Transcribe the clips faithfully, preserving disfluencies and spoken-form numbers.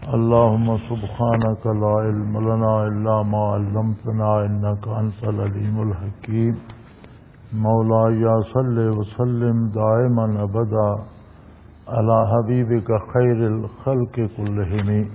اللهم سبحانك لا علم لنا إلا ما علمتنا إنك أنت العليم الحكيم مولاي صل وسلم دائما أبدا على حبيبك خير الخلق كلهم.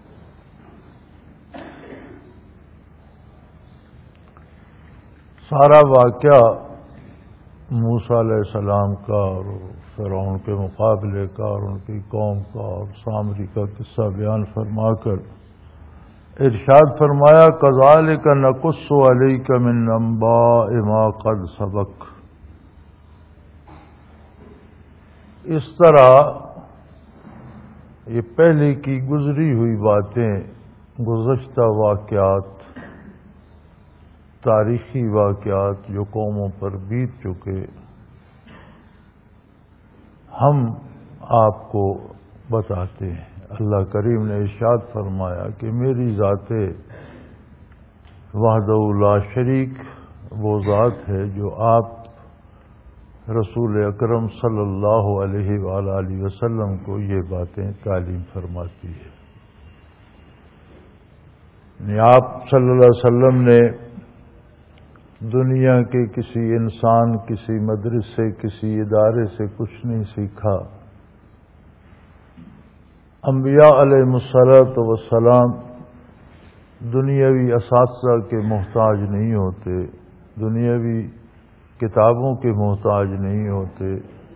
سارا واقعہ موسیٰ علیہ السلام کا اور فرعون کے مقابلے کا اور ان کی قوم کا اور سامری کا قصہ بیان فرما کر ارشاد فرمایا کذالک نقص علیک من انباء ما قد سبق. اس طرح یہ پہلے کی گزری ہوئی باتیں، گزشتہ واقعات، تاریخی واقعات جو قوموں پر بیت چکے، ہم آپ کو بتاتے ہیں. اللہ کریم نے ارشاد فرمایا کہ میری ذات وحدہ لا شریک وہ ذات ہے جو آپ رسول اکرم صلی اللہ علیہ وآلہ وسلم کو یہ باتیں تعلیم فرماتی ہے. یعنی آپ صلی اللہ علیہ وسلم نے دنیا کے کسی انسان، کسی مدرسے، کسی ادارے سے کچھ نہیں سیکھا. انبیاء علیہ الصلوۃ والسلام دنیاوی اساتذہ کے محتاج نہیں ہوتے، دنیاوی کتابوں کے محتاج نہیں ہوتے.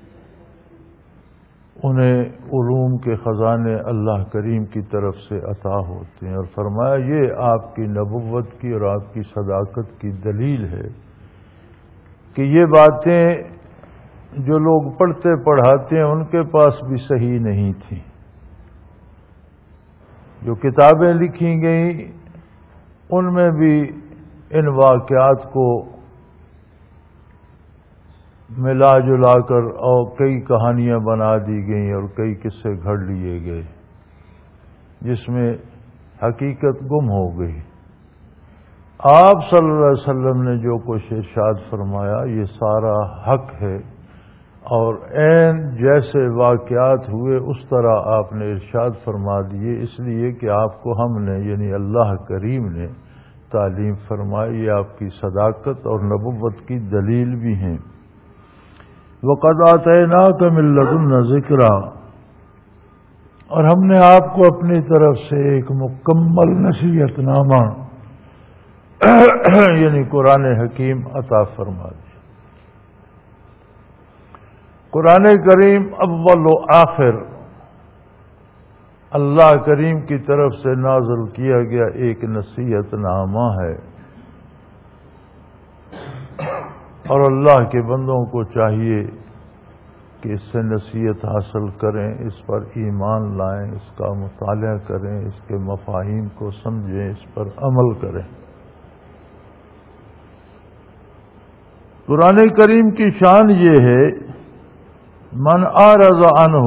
انہیں علوم کے خزانے اللہ کریم کی طرف سے عطا ہوتے ہیں. اور فرمایا یہ آپ کی نبوت کی اور آپ کی صداقت کی دلیل ہے کہ یہ باتیں جو لوگ پڑھتے پڑھاتے ہیں ان کے پاس بھی صحیح نہیں تھیں. جو کتابیں لکھی گئیں ان میں بھی ان واقعات کو ملا جلا کر اور کئی کہانیاں بنا دی گئیں اور کئی قصے گھڑ لیے گئے جس میں حقیقت گم ہو گئی. آپ صلی اللہ علیہ وسلم نے جو کچھ ارشاد فرمایا یہ سارا حق ہے اور عین جیسے واقعات ہوئے اس طرح آپ نے ارشاد فرما دیے، اس لیے کہ آپ کو ہم نے یعنی اللہ کریم نے تعلیم فرمائی. یہ آپ کی صداقت اور نبوت کی دلیل بھی ہیں. وَقَدْ آتَيْنَاكَ مِن لَّدُنَّا ذِكْرًا، اور ہم نے آپ کو اپنی طرف سے ایک مکمل نصیحت نامہ یعنی قرآن حکیم عطا فرما دیا. قرآن کریم اول و آخر اللہ کریم کی طرف سے نازل کیا گیا ایک نصیحت نامہ ہے، اور اللہ کے بندوں کو چاہیے کہ اس سے نصیحت حاصل کریں، اس پر ایمان لائیں، اس کا مطالعہ کریں، اس کے مفاہیم کو سمجھیں، اس پر عمل کریں. قرآن کریم کی شان یہ ہے من اعرض عنہ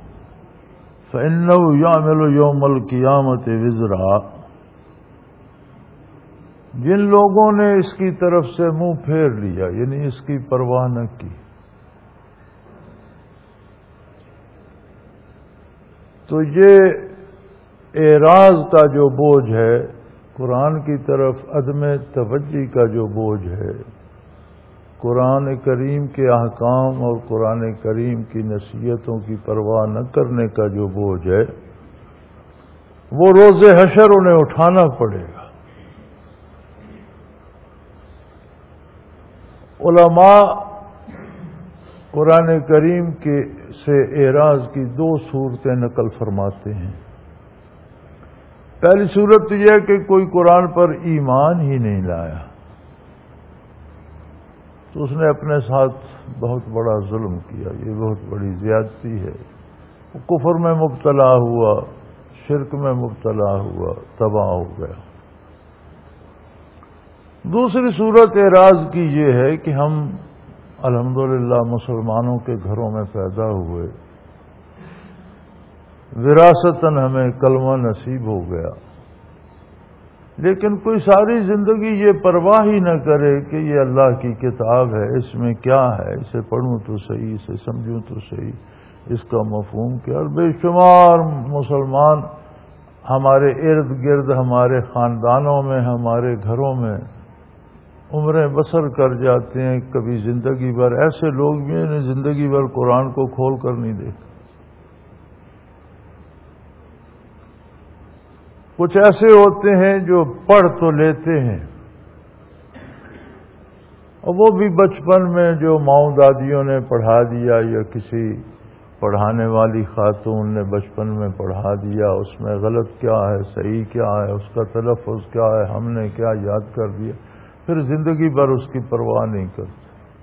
فإنہ یعمل یوم القیامت وزرا. جن لوگوں نے اس کی طرف سے منہ پھیر لیا یعنی اس کی پرواہ نہ کی، تو یہ اعراض کا جو بوجھ ہے، قرآن کی طرف عدم توجہ کا جو بوجھ ہے، قرآن کریم کے احکام اور قرآن کریم کی نصیحتوں کی پرواہ نہ کرنے کا جو بوجھ ہے، وہ روز حشر انہیں اٹھانا پڑے گا. علماء قرآن کریم کے سے اعراض کی دو صورتیں نقل فرماتے ہیں. پہلی صورت تو یہ کہ کوئی قرآن پر ایمان ہی نہیں لایا تو اس نے اپنے ساتھ بہت بڑا ظلم کیا، یہ بہت بڑی زیادتی ہے. وہ کفر میں مبتلا ہوا، شرک میں مبتلا ہوا، تباہ ہو گیا. دوسری صورت اعراض کی یہ ہے کہ ہم الحمدللہ مسلمانوں کے گھروں میں پیدا ہوئے، وراثتاً ہمیں کلمہ نصیب ہو گیا، لیکن کوئی ساری زندگی یہ پرواہ ہی نہ کرے کہ یہ اللہ کی کتاب ہے، اس میں کیا ہے، اسے پڑھوں تو صحیح، اسے سمجھوں تو صحیح، اس کا مفہوم کیا. اور بے شمار مسلمان ہمارے ارد گرد، ہمارے خاندانوں میں، ہمارے گھروں میں عمریں بسر کر جاتے ہیں. کبھی زندگی بھر ایسے لوگ بھی ہیں زندگی بھر قرآن کو کھول کر نہیں دیکھتے. کچھ ایسے ہوتے ہیں جو پڑھ تو لیتے ہیں، اور وہ بھی بچپن میں جو ماؤں دادیوں نے پڑھا دیا یا کسی پڑھانے والی خاتون نے بچپن میں پڑھا دیا، اس میں غلط کیا ہے صحیح کیا ہے، اس کا تلفظ کیا ہے، ہم نے کیا یاد کر دیا، پھر زندگی بھر اس کی پرواہ نہیں کرتے.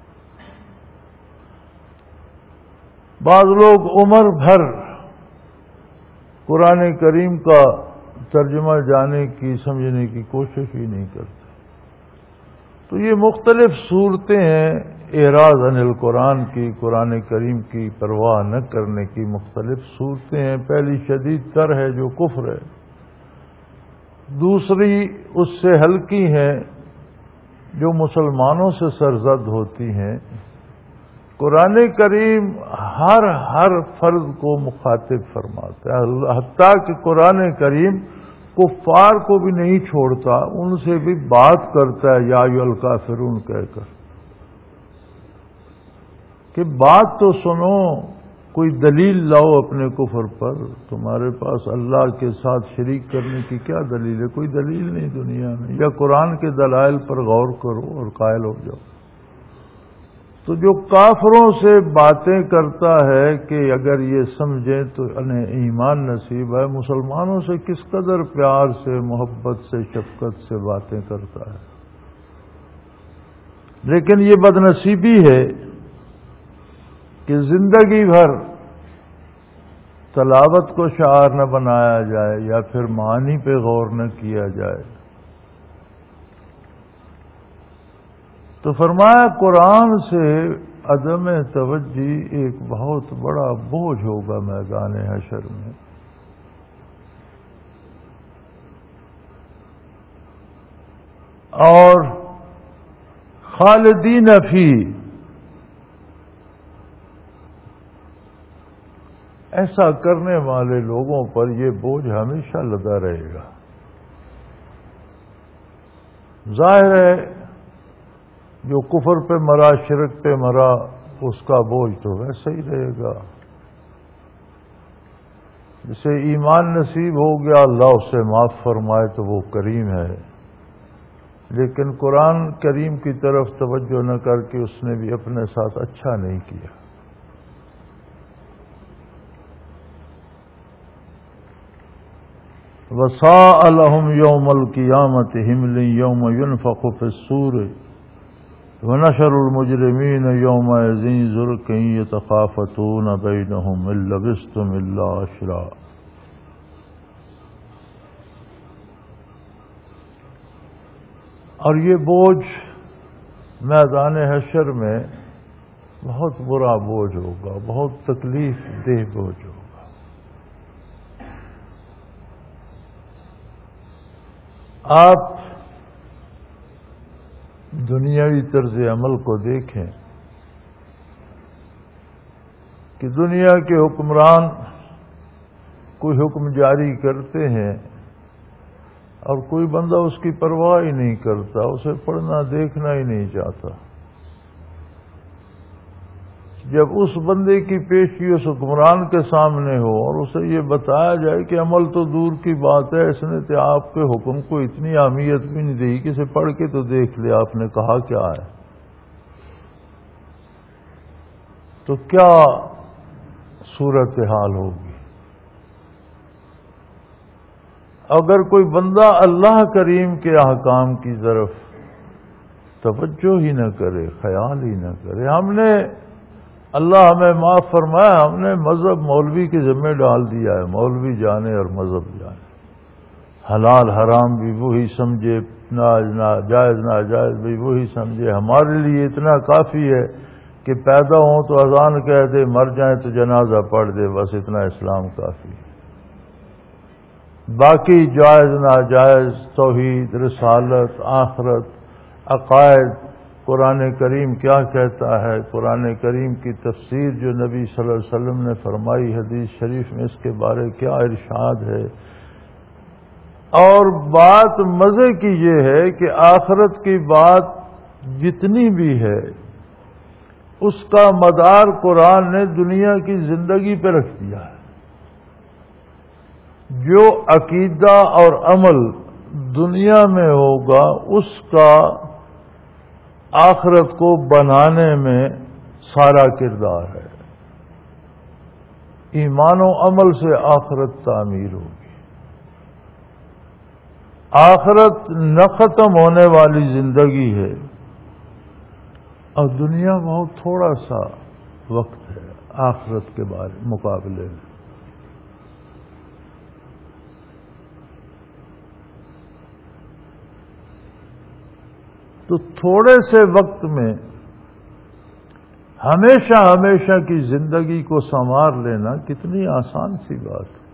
بعض لوگ عمر بھر قرآن کریم کا ترجمہ جانے کی سمجھنے کی کوشش ہی نہیں کرتے. تو یہ مختلف صورتیں ہیں اعراض عن القرآن کی، قرآن کریم کی پرواہ نہ کرنے کی مختلف صورتیں ہیں. پہلی شدید تر ہے جو کفر ہے، دوسری اس سے ہلکی ہے جو مسلمانوں سے سرزد ہوتی ہیں. قرآن کریم ہر ہر فرد کو مخاطب فرماتا ہے، حتیٰ کہ قرآن کریم کفار کو بھی نہیں چھوڑتا، ان سے بھی بات کرتا ہے یا ایھا الکافرون کہہ کر کہ بات تو سنو، کوئی دلیل لاؤ اپنے کفر پر. تمہارے پاس اللہ کے ساتھ شریک کرنے کی کیا دلیل ہے؟ کوئی دلیل نہیں دنیا میں. یا قرآن کے دلائل پر غور کرو اور قائل ہو جاؤ. تو جو کافروں سے باتیں کرتا ہے کہ اگر یہ سمجھیں تو انہیں ایمان نصیب ہے، مسلمانوں سے کس قدر پیار سے، محبت سے، شفقت سے باتیں کرتا ہے. لیکن یہ بدنصیبی ہے کہ زندگی بھر تلاوت کو شعار نہ بنایا جائے یا پھر معانی پہ غور نہ کیا جائے. تو فرمایا قرآن سے عدم توجہ ایک بہت بڑا بوجھ ہوگا میدان حشر میں. اور خالدین فی، ایسا کرنے والے لوگوں پر یہ بوجھ ہمیشہ لدا رہے گا. ظاہر ہے جو کفر پہ مرا، شرک پہ مرا، اس کا بوجھ تو ویسے ہی رہے گا. جسے ایمان نصیب ہو گیا اللہ اسے معاف فرمائے تو وہ کریم ہے. لیکن قرآن کریم کی طرف توجہ نہ کر کے اس نے بھی اپنے ساتھ اچھا نہیں کیا. وَسَاءَ لَهُمْ يَوْمَ الْقِيَامَةِ حِمْلٌ يَوْمَ يُنْفَخُ فِي الصُّورِ وَنَحْشُرُ الْمُجْرِمِينَ يَوْمَئِذٍ زُرْقًا يَتَخَافَتُونَ بَيْنَهُمْ إِن لَّبِثْتُمْ إِلَّا عَشْرًا. اور یہ بوجھ میدان حشر میں بہت برا بوجھ ہوگا، بہت تکلیف دہ بوجھ ہوگا. آپ دنیاوی طرز عمل کو دیکھیں کہ دنیا کے حکمران کوئی حکم جاری کرتے ہیں اور کوئی بندہ اس کی پرواہ ہی نہیں کرتا، اسے پڑھنا دیکھنا ہی نہیں چاہتا. جب اس بندے کی پیشی اس حکمران کے سامنے ہو اور اسے یہ بتایا جائے کہ عمل تو دور کی بات ہے، اس نے تو آپ کے حکم کو اتنی اہمیت بھی نہیں دی کہ اسے پڑھ کے تو دیکھ لیا آپ نے کہا کیا ہے، تو کیا صورتحال ہوگی؟ اگر کوئی بندہ اللہ کریم کے احکام کی طرف توجہ ہی نہ کرے، خیال ہی نہ کرے. ہم نے اللہ ہمیں معاف فرمایا، ہم نے مذہب مولوی کے ذمہ ڈال دیا ہے، مولوی جانے اور مذہب جانے. حلال حرام بھی وہی سمجھے، جائز ناجائز بھی وہی سمجھے. ہمارے لیے اتنا کافی ہے کہ پیدا ہوں تو اذان کہہ دے، مر جائیں تو جنازہ پڑھ دے، بس اتنا اسلام کافی ہے. باقی جائز ناجائز، توحید، رسالت، آخرت، عقائد، قرآن کریم کیا کہتا ہے، قرآن کریم کی تفسیر جو نبی صلی اللہ علیہ وسلم نے فرمائی، حدیث شریف میں اس کے بارے کیا ارشاد ہے، اور بات مزے کی یہ ہے کہ آخرت کی بات جتنی بھی ہے اس کا مدار قرآن نے دنیا کی زندگی پہ رکھ دیا ہے. جو عقیدہ اور عمل دنیا میں ہوگا اس کا آخرت کو بنانے میں سارا کردار ہے. ایمان و عمل سے آخرت تعمیر ہوگی. آخرت نہ ختم ہونے والی زندگی ہے اور دنیا بہت تھوڑا سا وقت ہے آخرت کے بارے مقابلے میں. تو تھوڑے سے وقت میں ہمیشہ ہمیشہ کی زندگی کو سنوار لینا کتنی آسان سی بات ہے.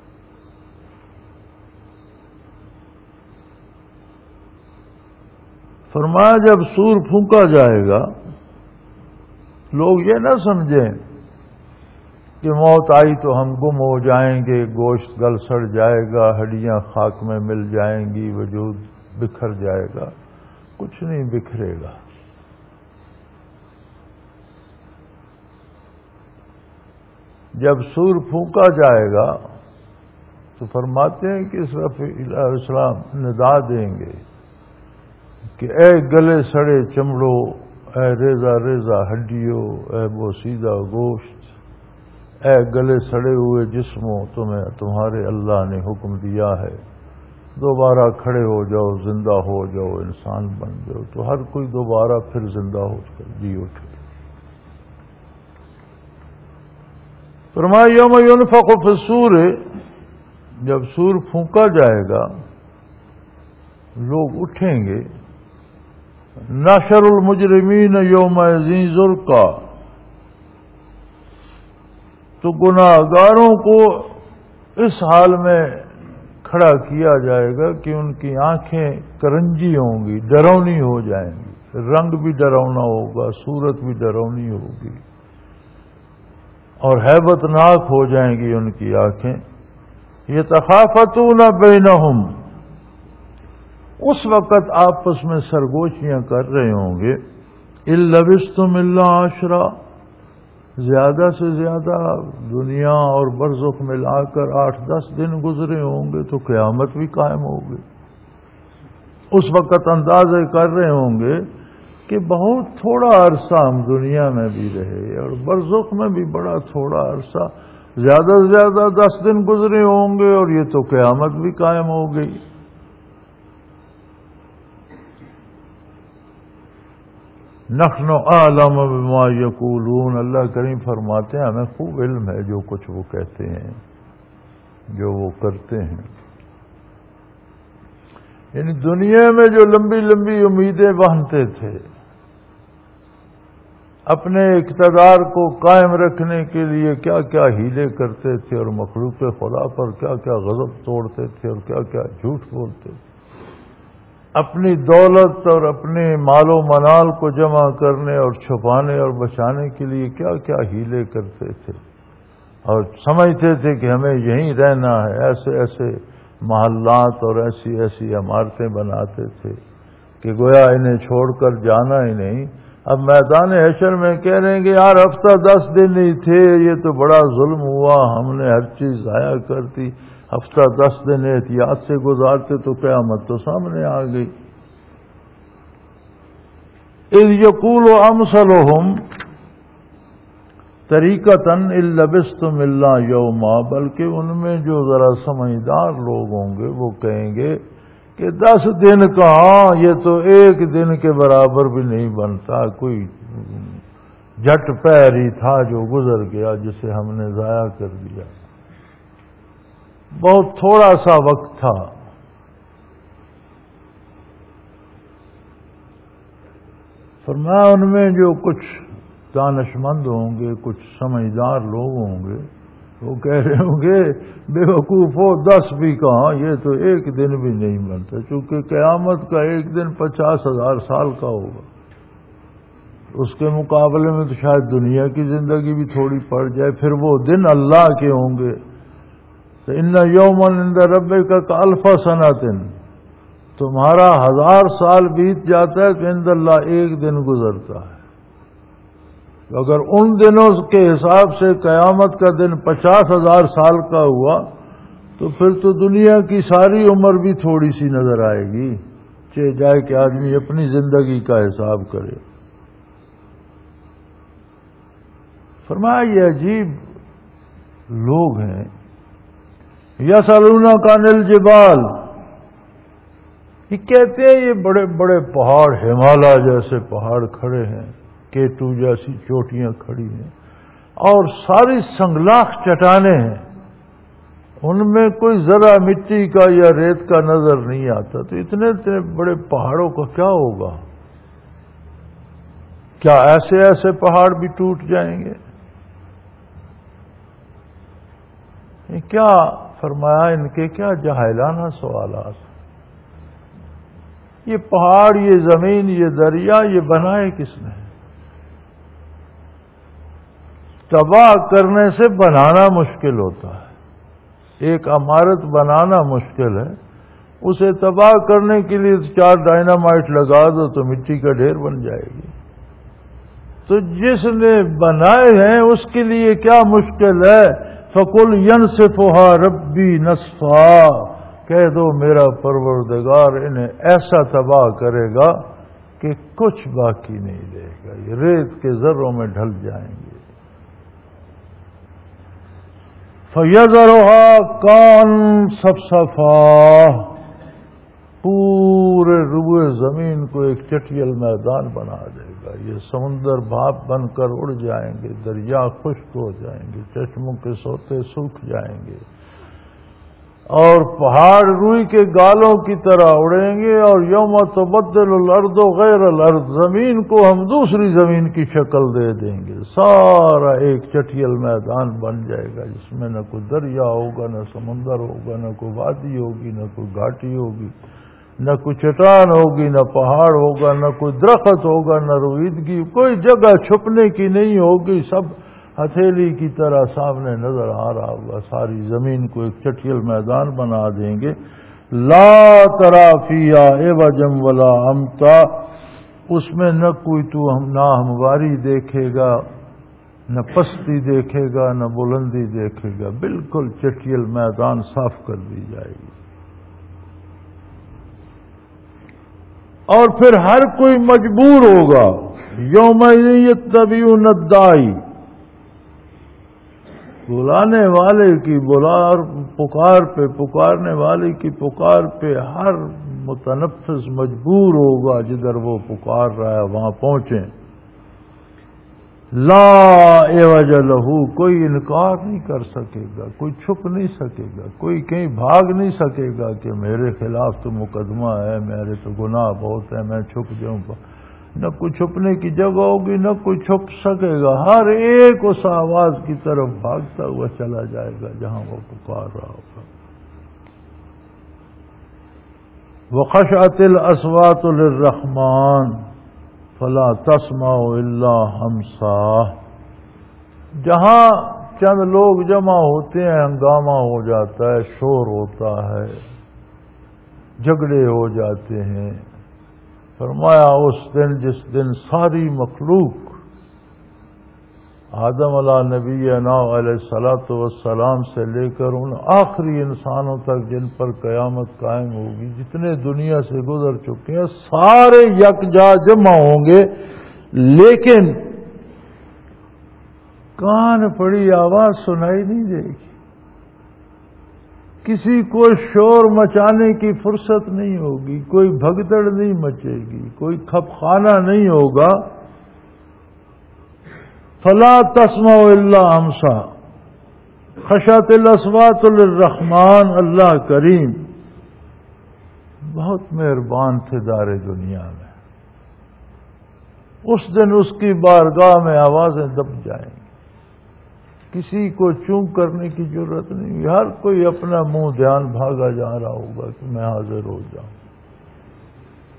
فرمایا جب سور پھونکا جائے گا لوگ یہ نہ سمجھیں کہ موت آئی تو ہم گم ہو جائیں گے، گوشت گل سڑ جائے گا، ہڈیاں خاک میں مل جائیں گی، وجود بکھر جائے گا. کچھ نہیں بکھرے گا. جب سور پھونکا جائے گا تو فرماتے ہیں کہ اسرافیل علیہ السلام ندا دیں گے کہ اے گلے سڑے چمڑو، اے ریزہ ریزہ ہڈیوں، اے بوسیدہ گوشت، اے گلے سڑے ہوئے جسموں، تمہیں تمہارے اللہ نے حکم دیا ہے دوبارہ کھڑے ہو جاؤ، زندہ ہو جاؤ، انسان بن جاؤ. تو ہر کوئی دوبارہ پھر زندہ ہو کر جی اٹھے. فرمایا یوم ينفخ فی الصور، جب سور پھونکا جائے گا لوگ اٹھیں گے. نحشر المجرمین یومئذ زرقا، تو گناہگاروں کو اس حال میں کھڑا کیا جائے گا کہ ان کی آنکھیں کرنجی ہوں گی، ڈرونی ہو جائیں گی. رنگ بھی ڈرونا ہوگا، صورت بھی ڈرونی ہوگی اور ہیبت ناک ہو جائیں گی ان کی آنکھیں. یتخافتون بینہم، اس وقت آپس میں سرگوشیاں کر رہے ہوں گے. ان لبثتم الا عشرا، زیادہ سے زیادہ دنیا اور برزخ ملا کر آٹھ دس دن گزرے ہوں گے تو قیامت بھی قائم ہوگی. اس وقت اندازے کر رہے ہوں گے کہ بہت تھوڑا عرصہ ہم دنیا میں بھی رہے اور برزخ میں بھی بڑا تھوڑا عرصہ، زیادہ سے زیادہ دس دن گزرے ہوں گے اور یہ تو قیامت بھی قائم ہو گئی. نحن اعلم بما یقولون، اللہ کریم فرماتے ہیں ہمیں خوب علم ہے جو کچھ وہ کہتے ہیں، جو وہ کرتے ہیں. یعنی دنیا میں جو لمبی لمبی امیدیں باندھتے تھے، اپنے اقتدار کو قائم رکھنے کے لیے کیا کیا ہیلے کرتے تھے اور مخلوق خدا پر کیا کیا غضب توڑتے تھے اور کیا کیا جھوٹ بولتے تھے. اپنی دولت اور اپنے مال و منال کو جمع کرنے اور چھپانے اور بچانے کے لیے کیا کیا ہیلے کرتے تھے اور سمجھتے تھے کہ ہمیں یہیں رہنا ہے. ایسے ایسے محلات اور ایسی ایسی عمارتیں بناتے تھے کہ گویا انہیں چھوڑ کر جانا ہی نہیں. اب میدان حشر میں کہہ رہے ہیں کہ یار ہفتہ دس دن ہی تھے، یہ تو بڑا ظلم ہوا، ہم نے ہر چیز ضائع کر دی. ہفتہ دس دن احتیاط سے گزارتے تو قیامت تو سامنے آ گئی. اذ یقول امثلہم طریقتاً ان لبثتم الا یوما، بلکہ ان میں جو ذرا سمجھدار لوگ ہوں گے وہ کہیں گے کہ دس دن کہاں، یہ تو ایک دن کے برابر بھی نہیں بنتا. کوئی جھٹ پیر ہی تھا جو گزر گیا جسے ہم نے ضائع کر دیا، بہت تھوڑا سا وقت تھا. فرمایا ان میں جو کچھ دانش مند ہوں گے، کچھ سمجھدار لوگ ہوں گے، وہ کہہ رہے ہوں گے بے وقوف ہو، دس بھی کہاں، یہ تو ایک دن بھی نہیں بنتا. چونکہ قیامت کا ایک دن پچاس ہزار سال کا ہوگا، اس کے مقابلے میں تو شاید دنیا کی زندگی بھی تھوڑی پڑ جائے. پھر وہ دن اللہ کے ہوں گے تو ان یومن عند ربک کالف سنۃ، تمہارا ہزار سال بیت جاتا ہے کہ عند اللہ ایک دن گزرتا ہے. اگر ان دنوں کے حساب سے قیامت کا دن پچاس ہزار سال کا ہوا تو پھر تو دنیا کی ساری عمر بھی تھوڑی سی نظر آئے گی، چاہے جائے کہ آدمی اپنی زندگی کا حساب کرے. فرمایا یہ عجیب لوگ ہیں. یسألونک عن الجبال، یہ کہتے ہیں یہ بڑے بڑے پہاڑ ہمالیہ جیسے پہاڑ کھڑے ہیں، کیٹو جیسی چوٹیاں کھڑی ہیں، اور ساری سنگلاخ چٹانیں ہیں، ان میں کوئی ذرا مٹی کا یا ریت کا نظر نہیں آتا، تو اتنے اتنے بڑے پہاڑوں کا کیا ہوگا؟ کیا ایسے ایسے پہاڑ بھی ٹوٹ جائیں گے؟ یہ کیا فرمایا، ان کے کیا جاہلانہ سوالات. یہ پہاڑ، یہ زمین، یہ دریا، یہ بنائے کس نے؟ تباہ کرنے سے بنانا مشکل ہوتا ہے. ایک عمارت بنانا مشکل ہے، اسے تباہ کرنے کے لیے چار ڈائنامائٹ لگا دو تو مٹی کا ڈھیر بن جائے گی. تو جس نے بنائے ہیں اس کے لیے کیا مشکل ہے؟ فَقُلْ يَنْسِفُهَا رَبِّي نَسْفًا، کہہ دو میرا پروردگار انہیں ایسا تباہ کرے گا کہ کچھ باقی نہیں رہے گا، یہ ریت کے ذروں میں ڈھل جائیں گے. فَيَذَرُهَا كَأَنَّ صَفْصَفًا، پورے روئے زمین کو ایک چٹیل میدان بنا دے گا. یہ سمندر بھاپ بن کر اڑ جائیں گے، دریا خشک ہو جائیں گے، چشموں کے سوتے سوکھ جائیں گے، اور پہاڑ روئی کے گالوں کی طرح اڑیں گے. اور یوم تبدل الارض غیر الارض، زمین کو ہم دوسری زمین کی شکل دے دیں گے. سارا ایک چٹیل میدان بن جائے گا جس میں نہ کوئی دریا ہوگا، نہ سمندر ہوگا، نہ کوئی وادی ہوگی، نہ کوئی گھاٹی ہوگی، نہ کوئی چٹان ہوگی، نہ پہاڑ ہوگا، نہ کوئی درخت ہوگا، نہ رویدگی، کوئی جگہ چھپنے کی نہیں ہوگی. سب ہتھیلی کی طرح سامنے نظر آ رہا ہوگا. ساری زمین کو ایک چٹیل میدان بنا دیں گے. لا تری فیہا عوجا ولا امتا، اس میں نہ کوئی تو ہم نہ ہمواری دیکھے گا، نہ پستی دیکھے گا، نہ بلندی دیکھے گا. بالکل چٹیل میدان صاف کر دی جائے گی. اور پھر ہر کوئی مجبور ہوگا. یوم یتبعون الداعی، بلانے والے کی بلار پکار پہ، پکارنے والے کی پکار پہ ہر متنفس مجبور ہوگا جدھر وہ پکار رہا ہے وہاں پہنچیں. لا عوج لہ، کوئی انکار نہیں کر سکے گا، کوئی چھپ نہیں سکے گا، کوئی کہیں بھاگ نہیں سکے گا کہ میرے خلاف تو مقدمہ ہے، میرے تو گناہ بہت ہے، میں چھپ جاؤں گا. نہ کوئی چھپنے کی جگہ ہوگی، نہ کوئی چھپ سکے گا. ہر ایک اس آواز کی طرف بھاگتا ہوا چلا جائے گا جہاں وہ پکار رہا ہوگا. وَخَشَعَتِ الْأَصْوَاتُ لِلرَّحْمَٰنِ فَلَا تَسْمَعُ إِلَّا ہَمْسًا، جہاں چند لوگ جمع ہوتے ہیں ہنگامہ ہو جاتا ہے، شور ہوتا ہے، جھگڑے ہو جاتے ہیں. فرمایا اس دن جس دن ساری مخلوق آدم علیہ نبی علیہ الصلوۃ والسلام سے لے کر ان آخری انسانوں تک جن پر قیامت قائم ہوگی، جتنے دنیا سے گزر چکے ہیں، سارے یکجا جمع ہوں گے، لیکن کان پڑی آواز سنائی نہیں دے گی. کسی کو شور مچانے کی فرصت نہیں ہوگی، کوئی بھگدڑ نہیں مچے گی، کوئی کھپ خانہ نہیں ہوگا. فلا تسمع الا ہمسا، خشعت الاصوات للرحمن. اللہ کریم بہت مہربان تھے دار دنیا میں. اس دن اس کی بارگاہ میں آوازیں دب جائیں گی، کسی کو چونک کرنے کی ضرورت نہیں ہوگی. ہر کوئی اپنا منہ دھیان بھاگا جا رہا ہوگا کہ میں حاضر ہو جاؤں.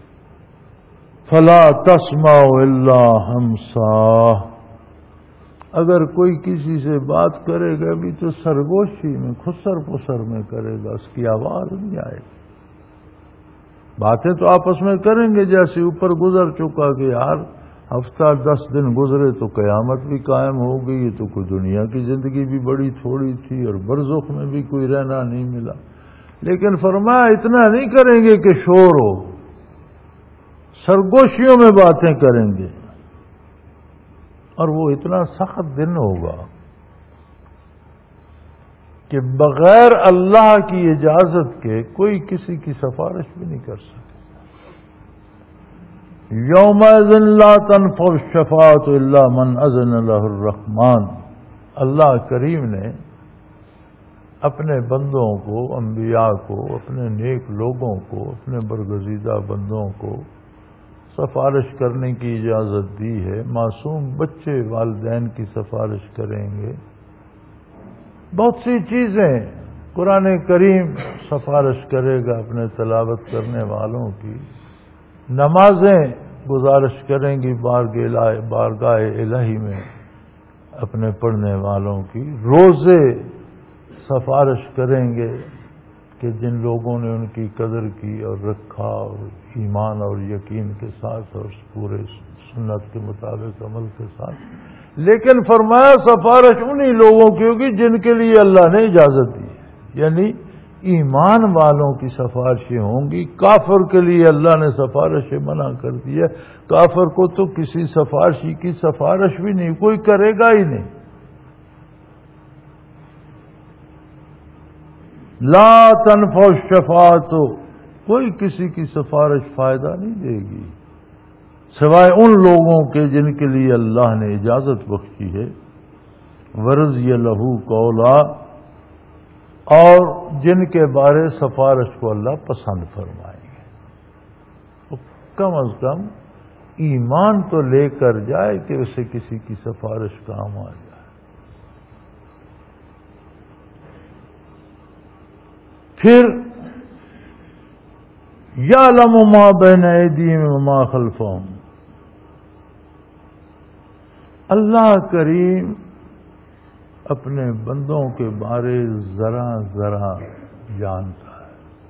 فلا تسمع الا ہمسا، اگر کوئی کسی سے بات کرے گا بھی تو سرگوشی میں خسر پسر میں کرے گا، اس کی آواز نہیں آئے گی۔ باتیں تو آپس میں کریں گے، جیسے اوپر گزر چکا کہ یار ہفتہ دس دن گزرے تو قیامت بھی قائم ہو گئی، تو کوئی دنیا کی زندگی بھی بڑی تھوڑی تھی اور برزخ میں بھی کوئی رہنا نہیں ملا۔ لیکن فرمایا اتنا نہیں کریں گے کہ شور ہو، سرگوشیوں میں باتیں کریں گے، اور وہ اتنا سخت دن ہوگا کہ بغیر اللہ کی اجازت کے کوئی کسی کی سفارش بھی نہیں کر سکے۔ یومئذ لا تنفع الشفاعۃ الا من اذن له الرحمن۔ اللہ کریم نے اپنے بندوں کو، انبیاء کو، اپنے نیک لوگوں کو، اپنے برگزیدہ بندوں کو سفارش کرنے کی اجازت دی ہے۔ معصوم بچے والدین کی سفارش کریں گے، بہت سی چیزیں قرآن کریم سفارش کرے گا اپنے تلاوت کرنے والوں کی، نمازیں گزارش کریں گی بارگاہ الہی میں اپنے پڑھنے والوں کی، روزے سفارش کریں گے کہ جن لوگوں نے ان کی قدر کی اور رکھا اور ایمان اور یقین کے ساتھ اور پورے سنت کے مطابق عمل کے ساتھ۔ لیکن فرمایا سفارش انہی لوگوں کی ہوگی جن کے لیے اللہ نے اجازت دی، یعنی ایمان والوں کی سفارشیں ہوں گی۔ کافر کے لیے اللہ نے سفارشیں منع کر دی ہے، کافر کو تو کسی سفارشی کی سفارش بھی نہیں، کوئی کرے گا ہی نہیں۔ لا تنفع الشفاعۃ، کوئی کسی کی سفارش فائدہ نہیں دے گی سوائے ان لوگوں کے جن کے لیے اللہ نے اجازت بخشی ہے۔ ورضی لہ قولا، اور جن کے بارے سفارش کو اللہ پسند فرمائیں گے، تو کم از کم ایمان تو لے کر جائے کہ اسے کسی کی سفارش کام آ جائے۔ پھر یعلم ما بین ایدیہم وما خلفہم، اللہ کریم اپنے بندوں کے بارے ذرا ذرا جانتا ہے،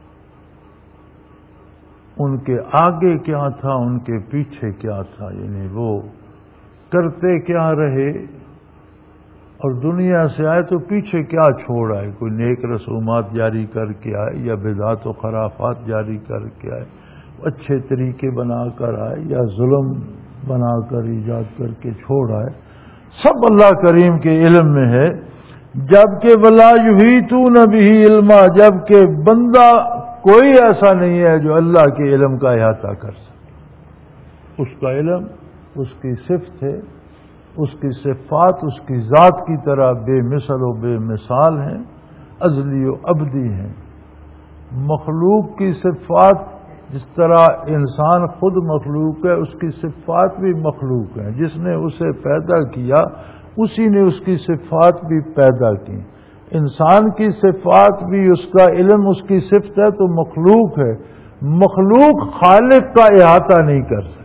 ان کے آگے کیا تھا، ان کے پیچھے کیا تھا، یعنی وہ کرتے کیا رہے اور دنیا سے آئے تو پیچھے کیا چھوڑ آئے، کوئی نیک رسومات جاری کر کے آئے یا بدعات و خرافات جاری کر کے آئے، اچھے طریقے بنا کر آئے یا ظلم بنا کر ایجاد کر کے چھوڑ آئے، سب اللہ کریم کے علم میں ہے۔ جبکہ ولا یحیطون بہ علما، جبکہ بندہ کوئی ایسا نہیں ہے جو اللہ کے علم کا احاطہ کر سکے۔ اس کا علم اس کی صفت ہے، اس کی صفات اس کی ذات کی طرح بے مثل و بے مثال ہیں، ازلی و ابدی ہیں۔ مخلوق کی صفات جس طرح انسان خود مخلوق ہے، اس کی صفات بھی مخلوق ہیں، جس نے اسے پیدا کیا اسی نے اس کی صفات بھی پیدا کی۔ انسان کی صفات بھی اس کا علم اس کی صفت ہے تو مخلوق ہے، مخلوق خالق کا احاطہ نہیں کر سکتی،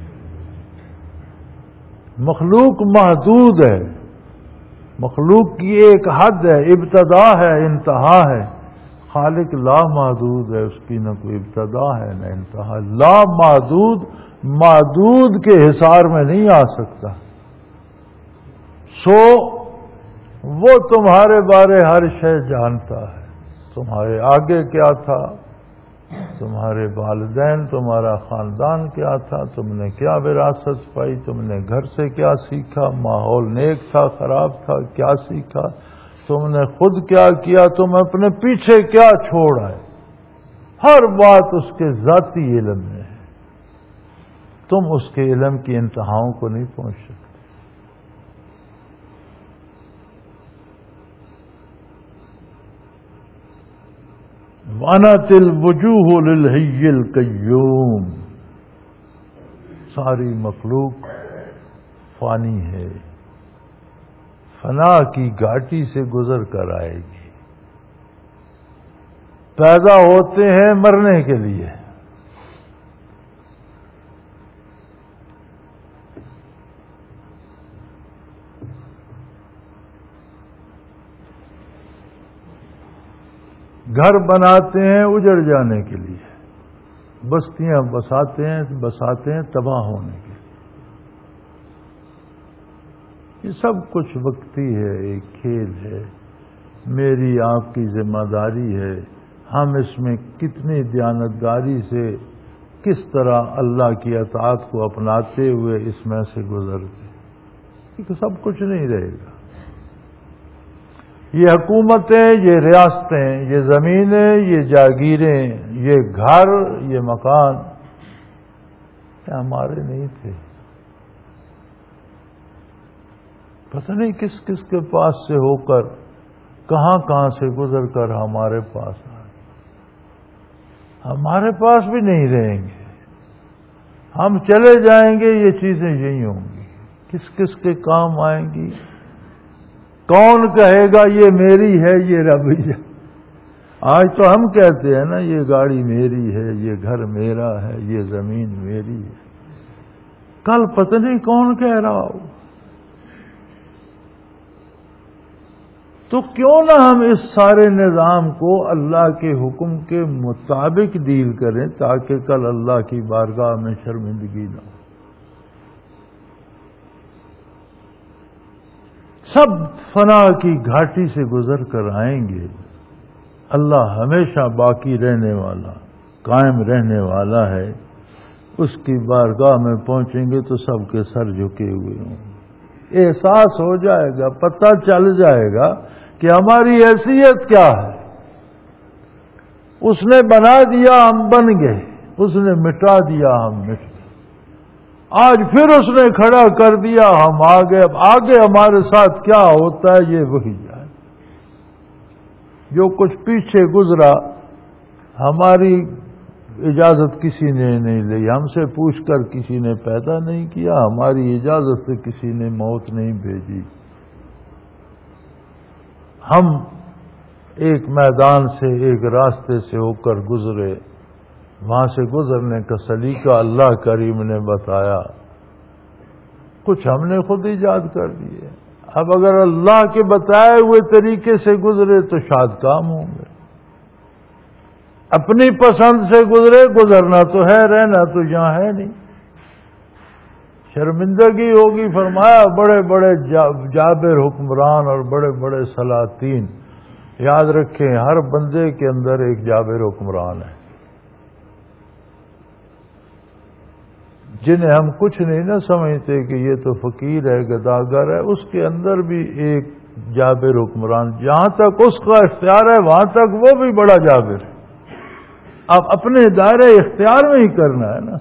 مخلوق محدود ہے، مخلوق کی ایک حد ہے، ابتدا ہے انتہا ہے، خالق لا محدود ہے، اس کی نہ کوئی ابتدا ہے نہ انتہا، لا محدود محدود کے حصار میں نہیں آ سکتا۔ سو وہ تمہارے بارے ہر شے جانتا ہے، تمہارے آگے کیا تھا، تمہارے والدین تمہارا خاندان کیا تھا، تم نے کیا وراثت پائی، تم نے گھر سے کیا سیکھا، ماحول نیک تھا خراب تھا کیا سیکھا، تم نے خود کیا کیا، تم اپنے پیچھے کیا چھوڑ آئے، ہر بات اس کے ذاتی علم میں ہے، تم اس کے علم کی انتہاؤں کو نہیں پہنچ سکتے۔ وَأَنَتِ الْوُجُوهُ لِلْحَيِّ الْقَيُّومِ، ساری مخلوق فانی ہے، فنا کی گھاٹی سے گزر کر آئے گی، پیدا ہوتے ہیں مرنے کے لیے، گھر بناتے ہیں اجڑ جانے کے لیے، بستیاں بساتے ہیں بساتے ہیں تباہ ہونے کے لیے۔ یہ سب کچھ وقتی ہے، ایک کھیل ہے، میری آپ کی ذمہ داری ہے ہم اس میں کتنی دیانتداری سے کس طرح اللہ کی اطاعت کو اپناتے ہوئے اس میں سے گزرتے، کیونکہ سب کچھ نہیں رہے گا۔ یہ حکومتیں، یہ ریاستیں، یہ زمینیں، یہ جاگیریں، یہ گھر، یہ مکان یہ ہمارے نہیں تھے، پتہ نہیں کس کس کے پاس سے ہو کر کہاں کہاں سے گزر کر ہمارے پاس آئے۔ ہمارے پاس بھی نہیں رہیں گے، ہم چلے جائیں گے، یہ چیزیں یہی ہوں گی، کس کس کے کام آئیں گی؟ کون کہے گا یہ میری ہے، یہ ربی ہے؟ آج تو ہم کہتے ہیں نا یہ گاڑی میری ہے، یہ گھر میرا ہے، یہ زمین میری ہے، کل پتہ نہیں کون کہہ رہا ہو۔ تو کیوں نہ ہم اس سارے نظام کو اللہ کے حکم کے مطابق ڈیل کریں تاکہ کل اللہ کی بارگاہ میں شرمندگی نہ ہو۔ سب فنا کی گھاٹی سے گزر کر آئیں گے، اللہ ہمیشہ باقی رہنے والا، قائم رہنے والا ہے، اس کی بارگاہ میں پہنچیں گے تو سب کے سر جھکے ہوئے ہوں گے، احساس ہو جائے گا، پتہ چل جائے گا کہ ہماری حیثیت کیا ہے۔ اس نے بنا دیا ہم بن گئے، اس نے مٹا دیا ہم مٹ گئے، آج پھر اس نے کھڑا کر دیا ہم آگے۔ اب آگے ہمارے ساتھ کیا ہوتا ہے یہ وہی جائے، جو کچھ پیچھے گزرا ہماری اجازت کسی نے نہیں لی، ہم سے پوچھ کر کسی نے پیدا نہیں کیا، ہماری اجازت سے کسی نے موت نہیں بھیجی۔ ہم ایک میدان سے، ایک راستے سے ہو کر گزرے، وہاں سے گزرنے کا سلیقہ اللہ کریم نے بتایا، کچھ ہم نے خود ایجاد کر دیے۔ اب اگر اللہ کے بتائے ہوئے طریقے سے گزرے تو شاد کام ہوں گے، اپنی پسند سے گزرے، گزرنا تو ہے، رہنا تو یہاں ہے نہیں، شرمندگی ہوگی۔ فرمایا بڑے بڑے جابر حکمران اور بڑے بڑے سلاطین، یاد رکھیں ہر بندے کے اندر ایک جابر حکمران ہے، جنہیں ہم کچھ نہیں نہ سمجھتے کہ یہ تو فقیر ہے، گداگر ہے، اس کے اندر بھی ایک جابر حکمران، جہاں تک اس کا اختیار ہے وہاں تک وہ بھی بڑا جابر ہے۔ اب اپنے دائرے اختیار میں ہی کرنا ہے نا۔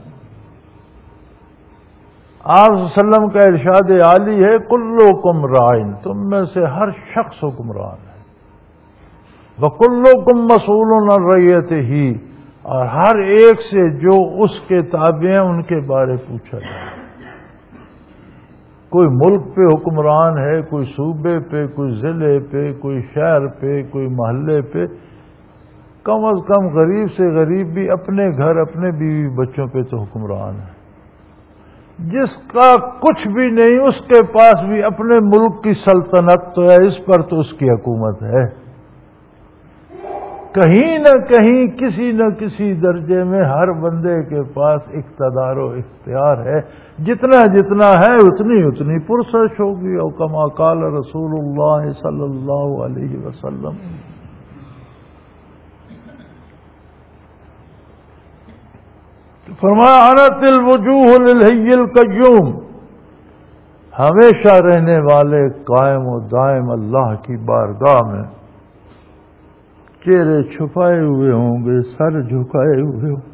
آپ صلی اللہ علیہ وسلم کا ارشاد عالی ہے، کلکم راعٍ، تم میں سے ہر شخص حکمران ہے، وکلکم مسئول عن رعیتہ، اور ہر ایک سے جو اس کے تابع ہیں ان کے بارے پوچھا جائے۔ کوئی ملک پہ حکمران ہے، کوئی صوبے پہ، کوئی ضلع پہ، کوئی شہر پہ، کوئی محلے پہ، کم از کم غریب سے غریب بھی اپنے گھر، اپنے بیوی بچوں پہ تو حکمران ہے۔ جس کا کچھ بھی نہیں اس کے پاس بھی اپنے ملک کی سلطنت تو ہے، اس پر تو اس کی حکومت ہے۔ کہیں نہ کہیں کسی نہ کسی درجے میں ہر بندے کے پاس اقتدار و اختیار ہے، جتنا جتنا ہے اتنی اتنی پرسش ہوگی، اور کما قال رسول اللہ صلی اللہ علیہ وسلم۔ فرمایا عنت الوجوہ للحی القیوم، ہمیشہ رہنے والے قائم و دائم اللہ کی بارگاہ میں چہرے چھپائے ہوئے ہوں گے، سر جھکائے ہوئے ہوں۔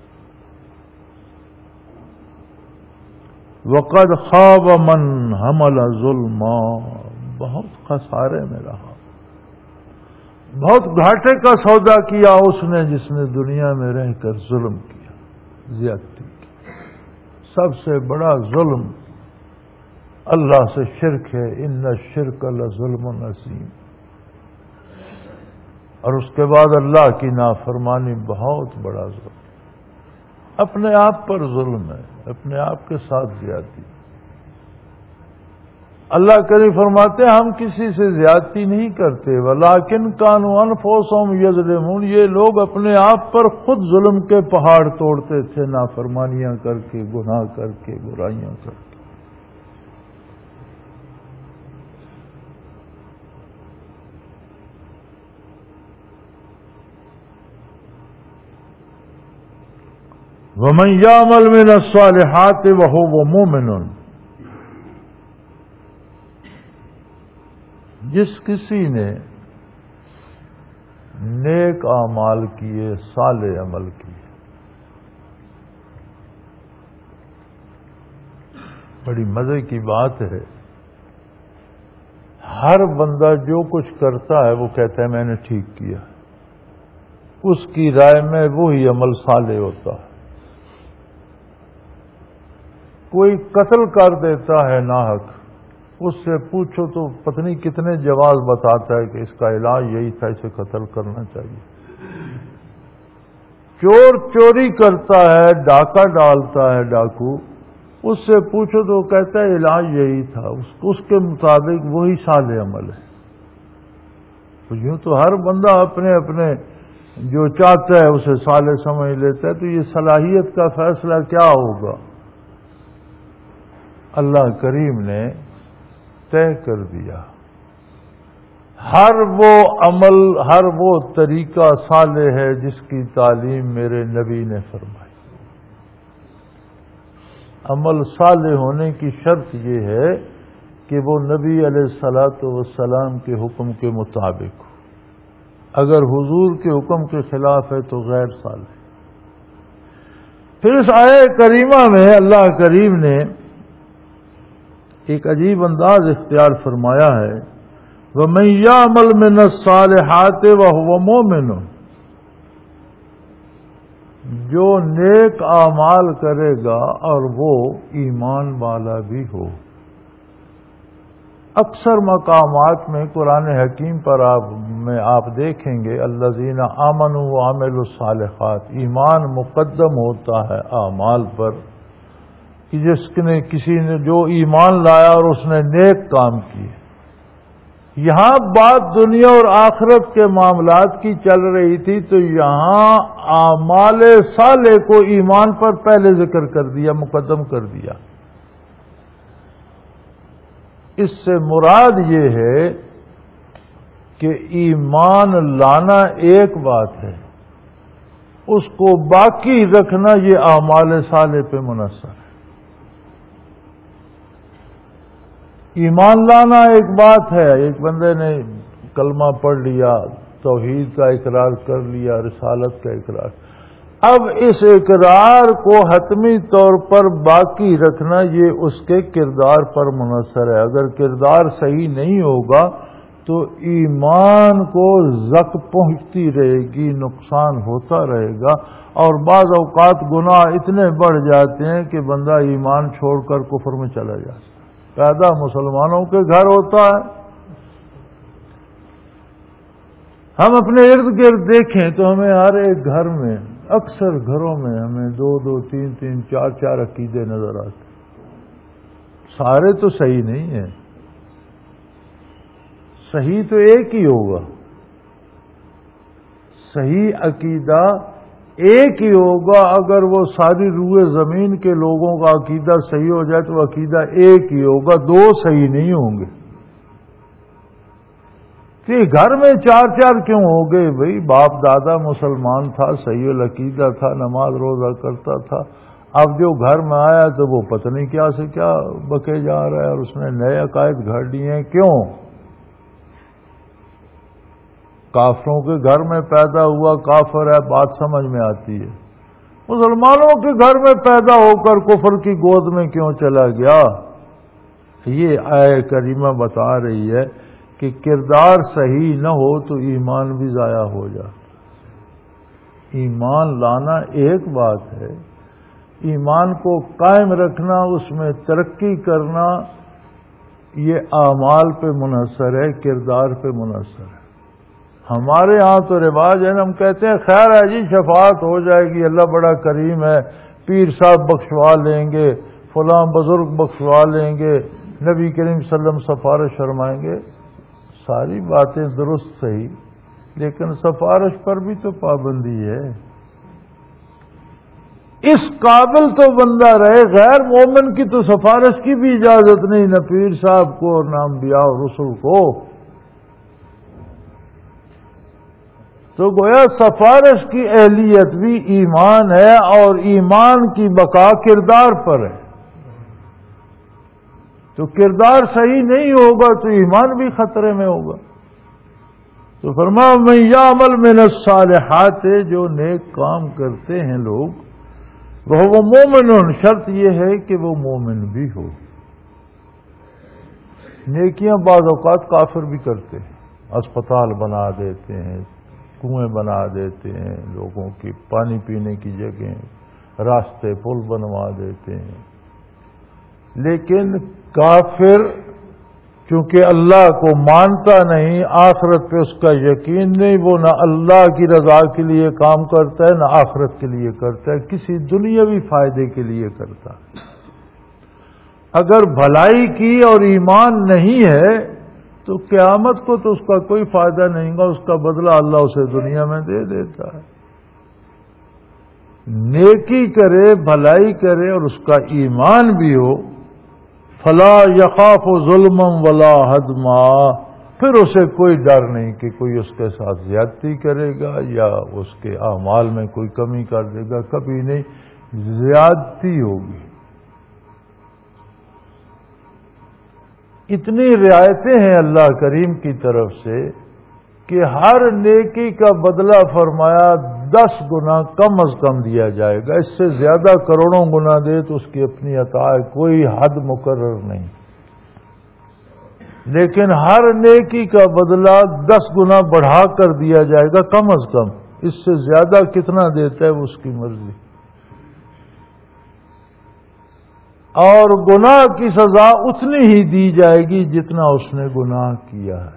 وقد خاب من حمل ظلما، بہت خسارے میں رہا، بہت گھاٹے کا سودا کیا اس نے جس نے دنیا میں رہ کر ظلم کیا، زیادتی کی۔ سب سے بڑا ظلم اللہ سے شرک ہے، ان الشرک لظلم عظیم، اور اس کے بعد اللہ کی نافرمانی بہت بڑا ظلم، اپنے آپ پر ظلم ہے، اپنے آپ کے ساتھ زیادتی۔ اللہ کریم فرماتے ہیں ہم کسی سے زیادتی نہیں کرتے، ولیکن کانوا انفسہم یظلمون، یہ لوگ اپنے آپ پر خود ظلم کے پہاڑ توڑتے تھے، نافرمانیاں کر کے، گناہ کر کے، برائیاں کر کے۔ وَمَن يَعْمَلْ مِنَ الصَّالِحَاتِ وَهُوَ مُؤْمِنٌ، جس کسی نے نیک اعمال کیے، صالح عمل کیے، بڑی مزے کی بات ہے، ہر بندہ جو کچھ کرتا ہے وہ کہتا ہے میں نے ٹھیک کیا، اس کی رائے میں وہی عمل صالح ہوتا ہے۔ کوئی قتل کر دیتا ہے ناحق، اس سے پوچھو تو پتہ نہیں کتنے جواز بتاتا ہے کہ اس کا علاج یہی تھا، اسے قتل کرنا چاہیے۔ چور چوری کرتا ہے، ڈاکہ ڈالتا ہے ڈاکو، اس سے پوچھو تو وہ کہتا ہے علاج یہی تھا، اس کے مطابق وہی صالح عمل ہے۔ تو یوں تو ہر بندہ اپنے اپنے جو چاہتا ہے اسے صالح سمجھ لیتا ہے، تو یہ صلاحیت کا فیصلہ کیا ہوگا؟ اللہ کریم نے طے کر دیا، ہر وہ عمل، ہر وہ طریقہ صالح ہے جس کی تعلیم میرے نبی نے فرمائی۔ عمل صالح ہونے کی شرط یہ ہے کہ وہ نبی علیہ الصلاۃ والسلام کے حکم کے مطابق ہو، اگر حضور کے حکم کے خلاف ہے تو غیر صالح۔ پھر اس آیہ کریمہ میں اللہ کریم نے ایک عجیب انداز اختیار فرمایا ہے، وَمَن يَعْمَلْ مِنَ الصَّالِحَاتِ وَهُوَ مُؤْمِنٌ، جو نیک اعمال کرے گا اور وہ ایمان والا بھی ہو۔ اکثر مقامات میں قرآن حکیم پر آپ میں آپ دیکھیں گے الذین آمنوا وعملوا الصالحات، ایمان مقدم ہوتا ہے اعمال پر، کہ جس نے کسی نے جو ایمان لایا اور اس نے نیک کام کیے۔ یہاں بات دنیا اور آخرت کے معاملات کی چل رہی تھی، تو یہاں اعمال صالح کو ایمان پر پہلے ذکر کر دیا، مقدم کر دیا۔ اس سے مراد یہ ہے کہ ایمان لانا ایک بات ہے، اس کو باقی رکھنا یہ اعمال صالح پہ منحصر ہے۔ ایمان لانا ایک بات ہے، ایک بندے نے کلمہ پڑھ لیا، توحید کا اقرار کر لیا، رسالت کا اقرار، اب اس اقرار کو حتمی طور پر باقی رکھنا یہ اس کے کردار پر منحصر ہے۔ اگر کردار صحیح نہیں ہوگا تو ایمان کو زک پہنچتی رہے گی، نقصان ہوتا رہے گا، اور بعض اوقات گناہ اتنے بڑھ جاتے ہیں کہ بندہ ایمان چھوڑ کر کفر میں چلا جاتا ہے۔ پیدا مسلمانوں کے گھر ہوتا ہے، ہم اپنے ارد گرد دیکھیں تو ہمیں ہر ایک گھر میں، اکثر گھروں میں ہمیں دو دو تین تین چار چار عقیدے نظر آتے، سارے تو صحیح نہیں ہیں، صحیح تو ایک ہی ہوگا، صحیح عقیدہ ایک ہی ہوگا۔ اگر وہ ساری روئے زمین کے لوگوں کا عقیدہ صحیح ہو جائے تو عقیدہ ایک ہی ہوگا، دو صحیح نہیں ہوں گے۔ کہ گھر میں چار چار کیوں ہو گئے؟ بھئی باپ دادا مسلمان تھا، صحیح العقیدہ تھا، نماز روزہ کرتا تھا، اب جو گھر میں آیا تو وہ پتہ نہیں کیا سے کیا بکے جا رہا ہے، اور اس نے نئے عقائد گھڑ لیے ہیں۔ کیوں؟ کافروں کے گھر میں پیدا ہوا، کافر ہے، بات سمجھ میں آتی ہے۔ مسلمانوں کے گھر میں پیدا ہو کر کفر کی گود میں کیوں چلا گیا؟ یہ آیہ کریمہ بتا رہی ہے کہ کردار صحیح نہ ہو تو ایمان بھی ضائع ہو جاتا۔ ایمان لانا ایک بات ہے، ایمان کو قائم رکھنا، اس میں ترقی کرنا، یہ اعمال پہ منحصر ہے، کردار پہ منحصر ہے۔ ہمارے ہاں تو رواج ہے، ہم کہتے ہیں خیر ہے جی، شفاعت ہو جائے گی، اللہ بڑا کریم ہے، پیر صاحب بخشوا لیں گے، فلاں بزرگ بخشوا لیں گے، نبی کریم صلی اللہ علیہ وسلم سفارش فرمائیں گے ساری باتیں درست صحیح، لیکن سفارش پر بھی تو پابندی ہے۔ اس قابل تو بندہ رہے، غیر مومن کی تو سفارش کی بھی اجازت نہیں، نہ پیر صاحب کو اور نہ انبیاء اور رسل کو۔ تو گویا سفارش کی اہلیت بھی ایمان ہے، اور ایمان کی بقا کردار پر ہے۔ تو کردار صحیح نہیں ہوگا تو ایمان بھی خطرے میں ہوگا۔ تو فرمایا من یعمل من الصالحات، جو نیک کام کرتے ہیں لوگ، وہ مومن، شرط یہ ہے کہ وہ مومن بھی ہو۔ نیکیاں بعض اوقات کافر بھی کرتے ہیں، اسپتال بنا دیتے ہیں، کنویں بنا دیتے ہیں، لوگوں کی پانی پینے کی جگہیں، راستے پل بنوا دیتے ہیں۔ لیکن کافر چونکہ اللہ کو مانتا نہیں، آخرت پہ اس کا یقین نہیں، وہ نہ اللہ کی رضا کے لیے کام کرتا ہے نہ آخرت کے لیے کرتا ہے، کسی دنیاوی فائدے کے لیے کرتا ہے۔ اگر بھلائی کی اور ایمان نہیں ہے تو قیامت کو تو اس کا کوئی فائدہ نہیں گا، اس کا بدلہ اللہ اسے دنیا میں دے دیتا ہے۔ نیکی کرے، بھلائی کرے اور اس کا ایمان بھی ہو، فلا یخاف ظلما ولا ہدما، پھر اسے کوئی ڈر نہیں کہ کوئی اس کے ساتھ زیادتی کرے گا یا اس کے اعمال میں کوئی کمی کر دے گا، کبھی نہیں، زیادتی ہوگی۔ اتنی رعایتیں ہیں اللہ کریم کی طرف سے کہ ہر نیکی کا بدلہ فرمایا دس گنا کم از کم دیا جائے گا، اس سے زیادہ کروڑوں گنا دے تو اس کی اپنی عطا ہے، کوئی حد مقرر نہیں، لیکن ہر نیکی کا بدلہ دس گنا بڑھا کر دیا جائے گا کم از کم، اس سے زیادہ کتنا دیتا ہے وہ اس کی مرضی۔ اور گناہ کی سزا اتنی ہی دی جائے گی جتنا اس نے گناہ کیا ہے۔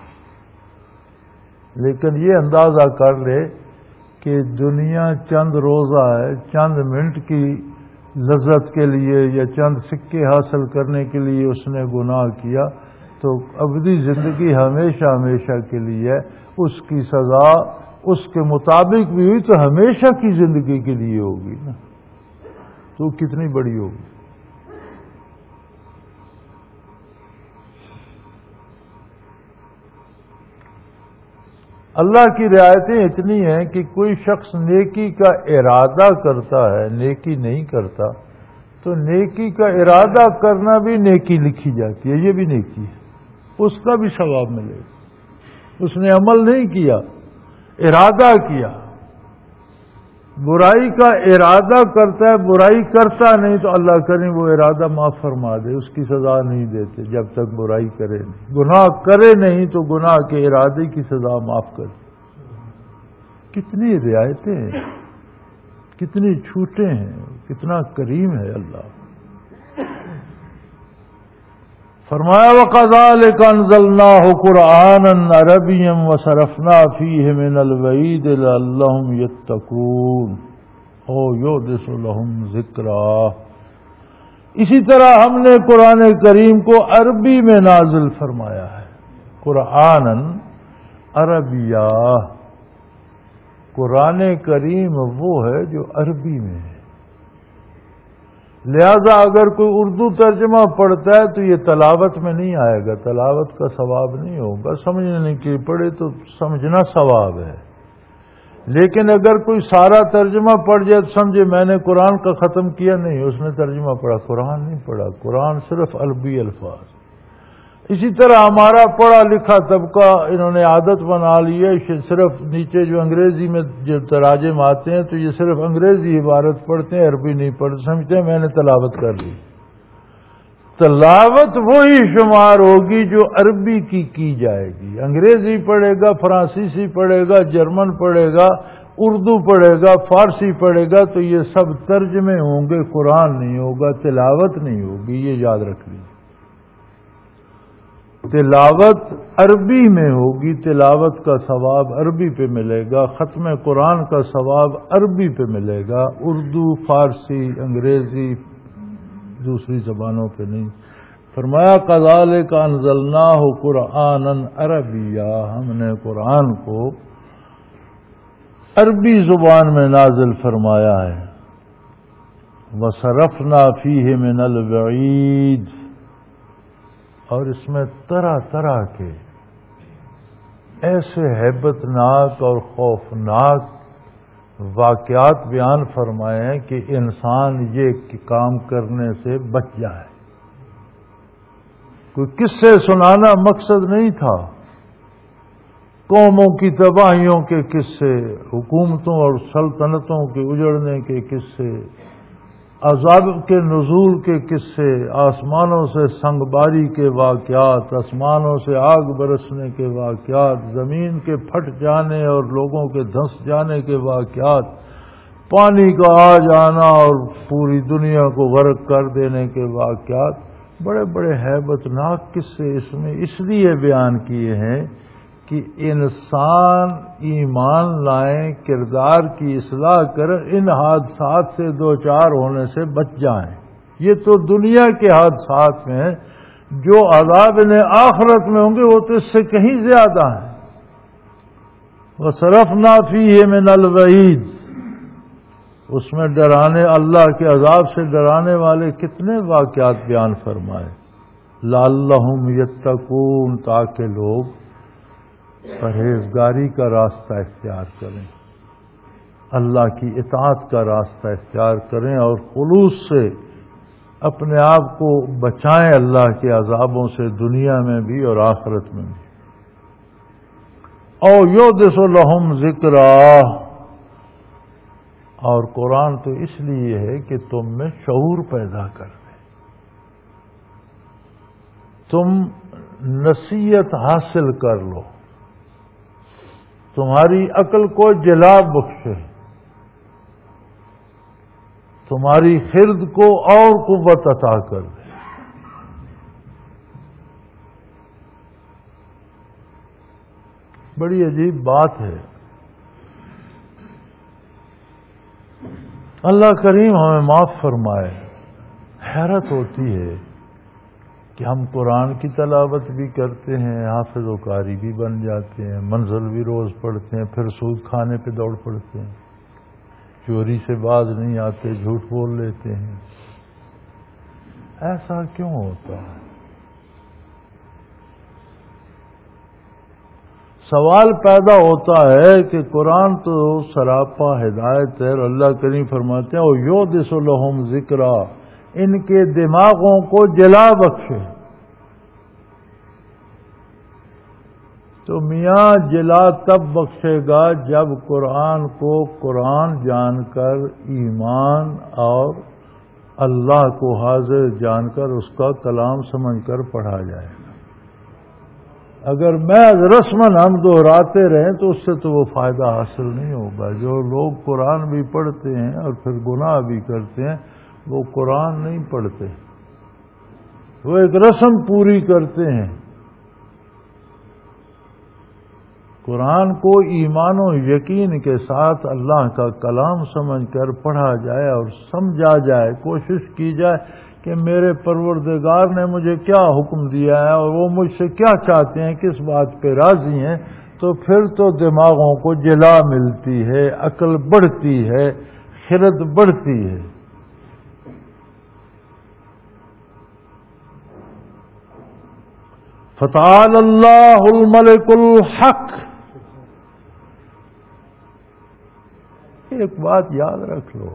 لیکن یہ اندازہ کر لے کہ دنیا چند روزہ ہے، چند منٹ کی لذت کے لیے یا چند سکے حاصل کرنے کے لیے اس نے گناہ کیا، تو ابدی زندگی ہمیشہ ہمیشہ کے لیے ہے، اس کی سزا اس کے مطابق بھی ہوئی تو ہمیشہ کی زندگی کے لیے ہوگی نا، تو کتنی بڑی ہوگی۔ اللہ کی رعایتیں اتنی ہیں کہ کوئی شخص نیکی کا ارادہ کرتا ہے، نیکی نہیں کرتا، تو نیکی کا ارادہ کرنا بھی نیکی لکھی جاتی ہے، یہ بھی نیکی ہے، اس کا بھی ثواب ملے گا۔ اس نے عمل نہیں کیا، ارادہ کیا۔ برائی کا ارادہ کرتا ہے، برائی کرتا نہیں تو اللہ کرے وہ ارادہ معاف فرما دے، اس کی سزا نہیں دیتے جب تک برائی کرے نہیں۔ گناہ کرے نہیں تو گناہ کے ارادے کی سزا معاف کر دے۔ کتنی رعایتیں ہیں، کتنی چھوٹیں ہیں، کتنا کریم ہے اللہ۔ فرمایا وَكَذَلِكَ أَنزَلْنَاهُ قُرْآنًا عَرَبِيًّا وَصَرَفْنَا فِيهِ مِنَ الْوَعِيدِ لَعَلَّهُمْ يَتَّقُونَ أَوْ يُحْدِثُ لَهُمْ ذِكْرًا۔ اسی طرح ہم نے قرآن کریم کو عربی میں نازل فرمایا ہے، قرآنًا عربیہ۔ قرآن کریم وہ ہے جو عربی میں ہے، لہذا اگر کوئی اردو ترجمہ پڑھتا ہے تو یہ تلاوت میں نہیں آئے گا، تلاوت کا ثواب نہیں ہوگا، سمجھنے کے پڑھے تو سمجھنا ثواب ہے۔ لیکن اگر کوئی سارا ترجمہ پڑھ جائے تو سمجھے میں نے قرآن کا ختم کیا، نہیں، اس نے ترجمہ پڑھا، قرآن نہیں پڑھا، قرآن صرف عربی الفاظ۔ اسی طرح ہمارا پڑھا لکھا طبقہ انہوں نے عادت بنا لی ہے، صرف نیچے جو انگریزی میں جو تراجم آتے ہیں تو یہ صرف انگریزی عبارت پڑھتے ہیں، عربی نہیں پڑھتے، سمجھتے ہیں میں نے تلاوت کر لی۔ تلاوت وہی شمار ہوگی جو عربی کی کی جائے گی۔ انگریزی پڑھے گا، فرانسیسی پڑھے گا، جرمن پڑھے گا، اردو پڑھے گا، فارسی پڑھے گا، تو یہ سب ترجمے ہوں گے، قرآن نہیں ہوگا، تلاوت نہیں ہوگی، یہ یاد رکھ لیجیے۔ تلاوت عربی میں ہوگی، تلاوت کا ثواب عربی پہ ملے گا، ختم قرآن کا ثواب عربی پہ ملے گا، اردو، فارسی، انگریزی، دوسری زبانوں پہ نہیں۔ فرمایا کذالک انزلناہ قرآنا عربیا، ہم نے قرآن کو عربی زبان میں نازل فرمایا ہے۔ وصرفنا فیہ من الوعید، اور اس میں طرح طرح کے ایسے ہیبت ناک اور خوفناک واقعات بیان فرمائے ہیں کہ انسان یہ کام کرنے سے بچ جائے۔ کوئی قصے سنانا مقصد نہیں تھا، قوموں کی تباہیوں کے قصے، حکومتوں اور سلطنتوں کے اجڑنے کے قصے، عذاب کے نزول کے قصے، آسمانوں سے سنگباری کے واقعات، آسمانوں سے آگ برسنے کے واقعات، زمین کے پھٹ جانے اور لوگوں کے دھنس جانے کے واقعات، پانی کا آ جانا اور پوری دنیا کو غرق کر دینے کے واقعات، بڑے بڑے ہیبت ناک قصے اس میں اس لیے بیان کیے ہیں کہ انسان ایمان لائیں، کردار کی اصلاح کریں، ان حادثات سے دو چار ہونے سے بچ جائیں۔ یہ تو دنیا کے حادثات میں ہیں، جو عذاب انہیں آخرت میں ہوں گے وہ تو اس سے کہیں زیادہ ہیں۔ وَصَرَفْنَا فِيهِ مِنَ الْوَعِيدِ، اس میں ڈرانے، اللہ کے عذاب سے ڈرانے والے کتنے واقعات بیان فرمائے۔ لَعَلَّهُمْ يَتَّقُونَ، تاکہ لوگ پرہیزگاری کا راستہ اختیار کریں، اللہ کی اطاعت کا راستہ اختیار کریں اور خلوص سے اپنے آپ کو بچائیں اللہ کے عذابوں سے، دنیا میں بھی اور آخرت میں بھی۔ او یحدث لہم ذکرا، اور قرآن تو اس لیے ہے کہ تم میں شعور پیدا کر دے، تم نصیحت حاصل کر لو، تمہاری عقل کو جلا بخشے، تمہاری خرد کو اور قوت عطا کر دے۔ بڑی عجیب بات ہے، اللہ کریم ہمیں معاف فرمائے۔ حیرت ہوتی ہے کہ ہم قرآن کی تلاوت بھی کرتے ہیں، حافظ و قاری بھی بن جاتے ہیں، منزل بھی روز پڑھتے ہیں، پھر سود کھانے پہ دوڑ پڑتے ہیں، چوری سے باز نہیں آتے، جھوٹ بول لیتے ہیں۔ ایسا کیوں ہوتا ہے؟ سوال پیدا ہوتا ہے کہ قرآن تو سراپا ہدایت ہے، اور اللہ کریم فرماتے ہیں اور یحدث لہم ذکرا، ان کے دماغوں کو جلا بخشے۔ تو میاں جلا تب بخشے گا جب قرآن کو قرآن جان کر، ایمان اور اللہ کو حاضر جان کر، اس کا کلام سمجھ کر پڑھا جائے گا۔ اگر محض رسماً ہم دہراتے رہیں تو اس سے تو وہ فائدہ حاصل نہیں ہوگا۔ جو لوگ قرآن بھی پڑھتے ہیں اور پھر گناہ بھی کرتے ہیں، وہ قرآن نہیں پڑھتے، وہ ایک رسم پوری کرتے ہیں۔ قرآن کو ایمان و یقین کے ساتھ اللہ کا کلام سمجھ کر پڑھا جائے اور سمجھا جائے، کوشش کی جائے کہ میرے پروردگار نے مجھے کیا حکم دیا ہے اور وہ مجھ سے کیا چاہتے ہیں، کس بات پہ راضی ہیں، تو پھر تو دماغوں کو جلا ملتی ہے، عقل بڑھتی ہے، خرد بڑھتی ہے۔ فتعال اللہ الملک الحق، ایک بات یاد رکھ لو،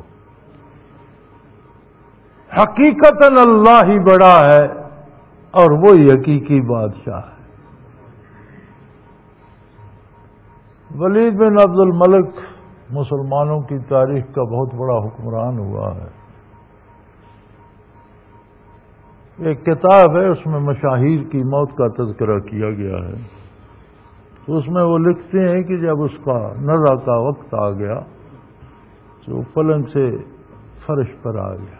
حقیقتاً اللہ ہی بڑا ہے اور وہی حقیقی بادشاہ ہے۔ ولید بن عبد الملک مسلمانوں کی تاریخ کا بہت بڑا حکمران ہوا ہے۔ ایک کتاب ہے، اس میں مشاہیر کی موت کا تذکرہ کیا گیا ہے۔ اس میں وہ لکھتے ہیں کہ جب اس کا نزع کا وقت آ گیا تو پلنگ سے فرش پر آ گیا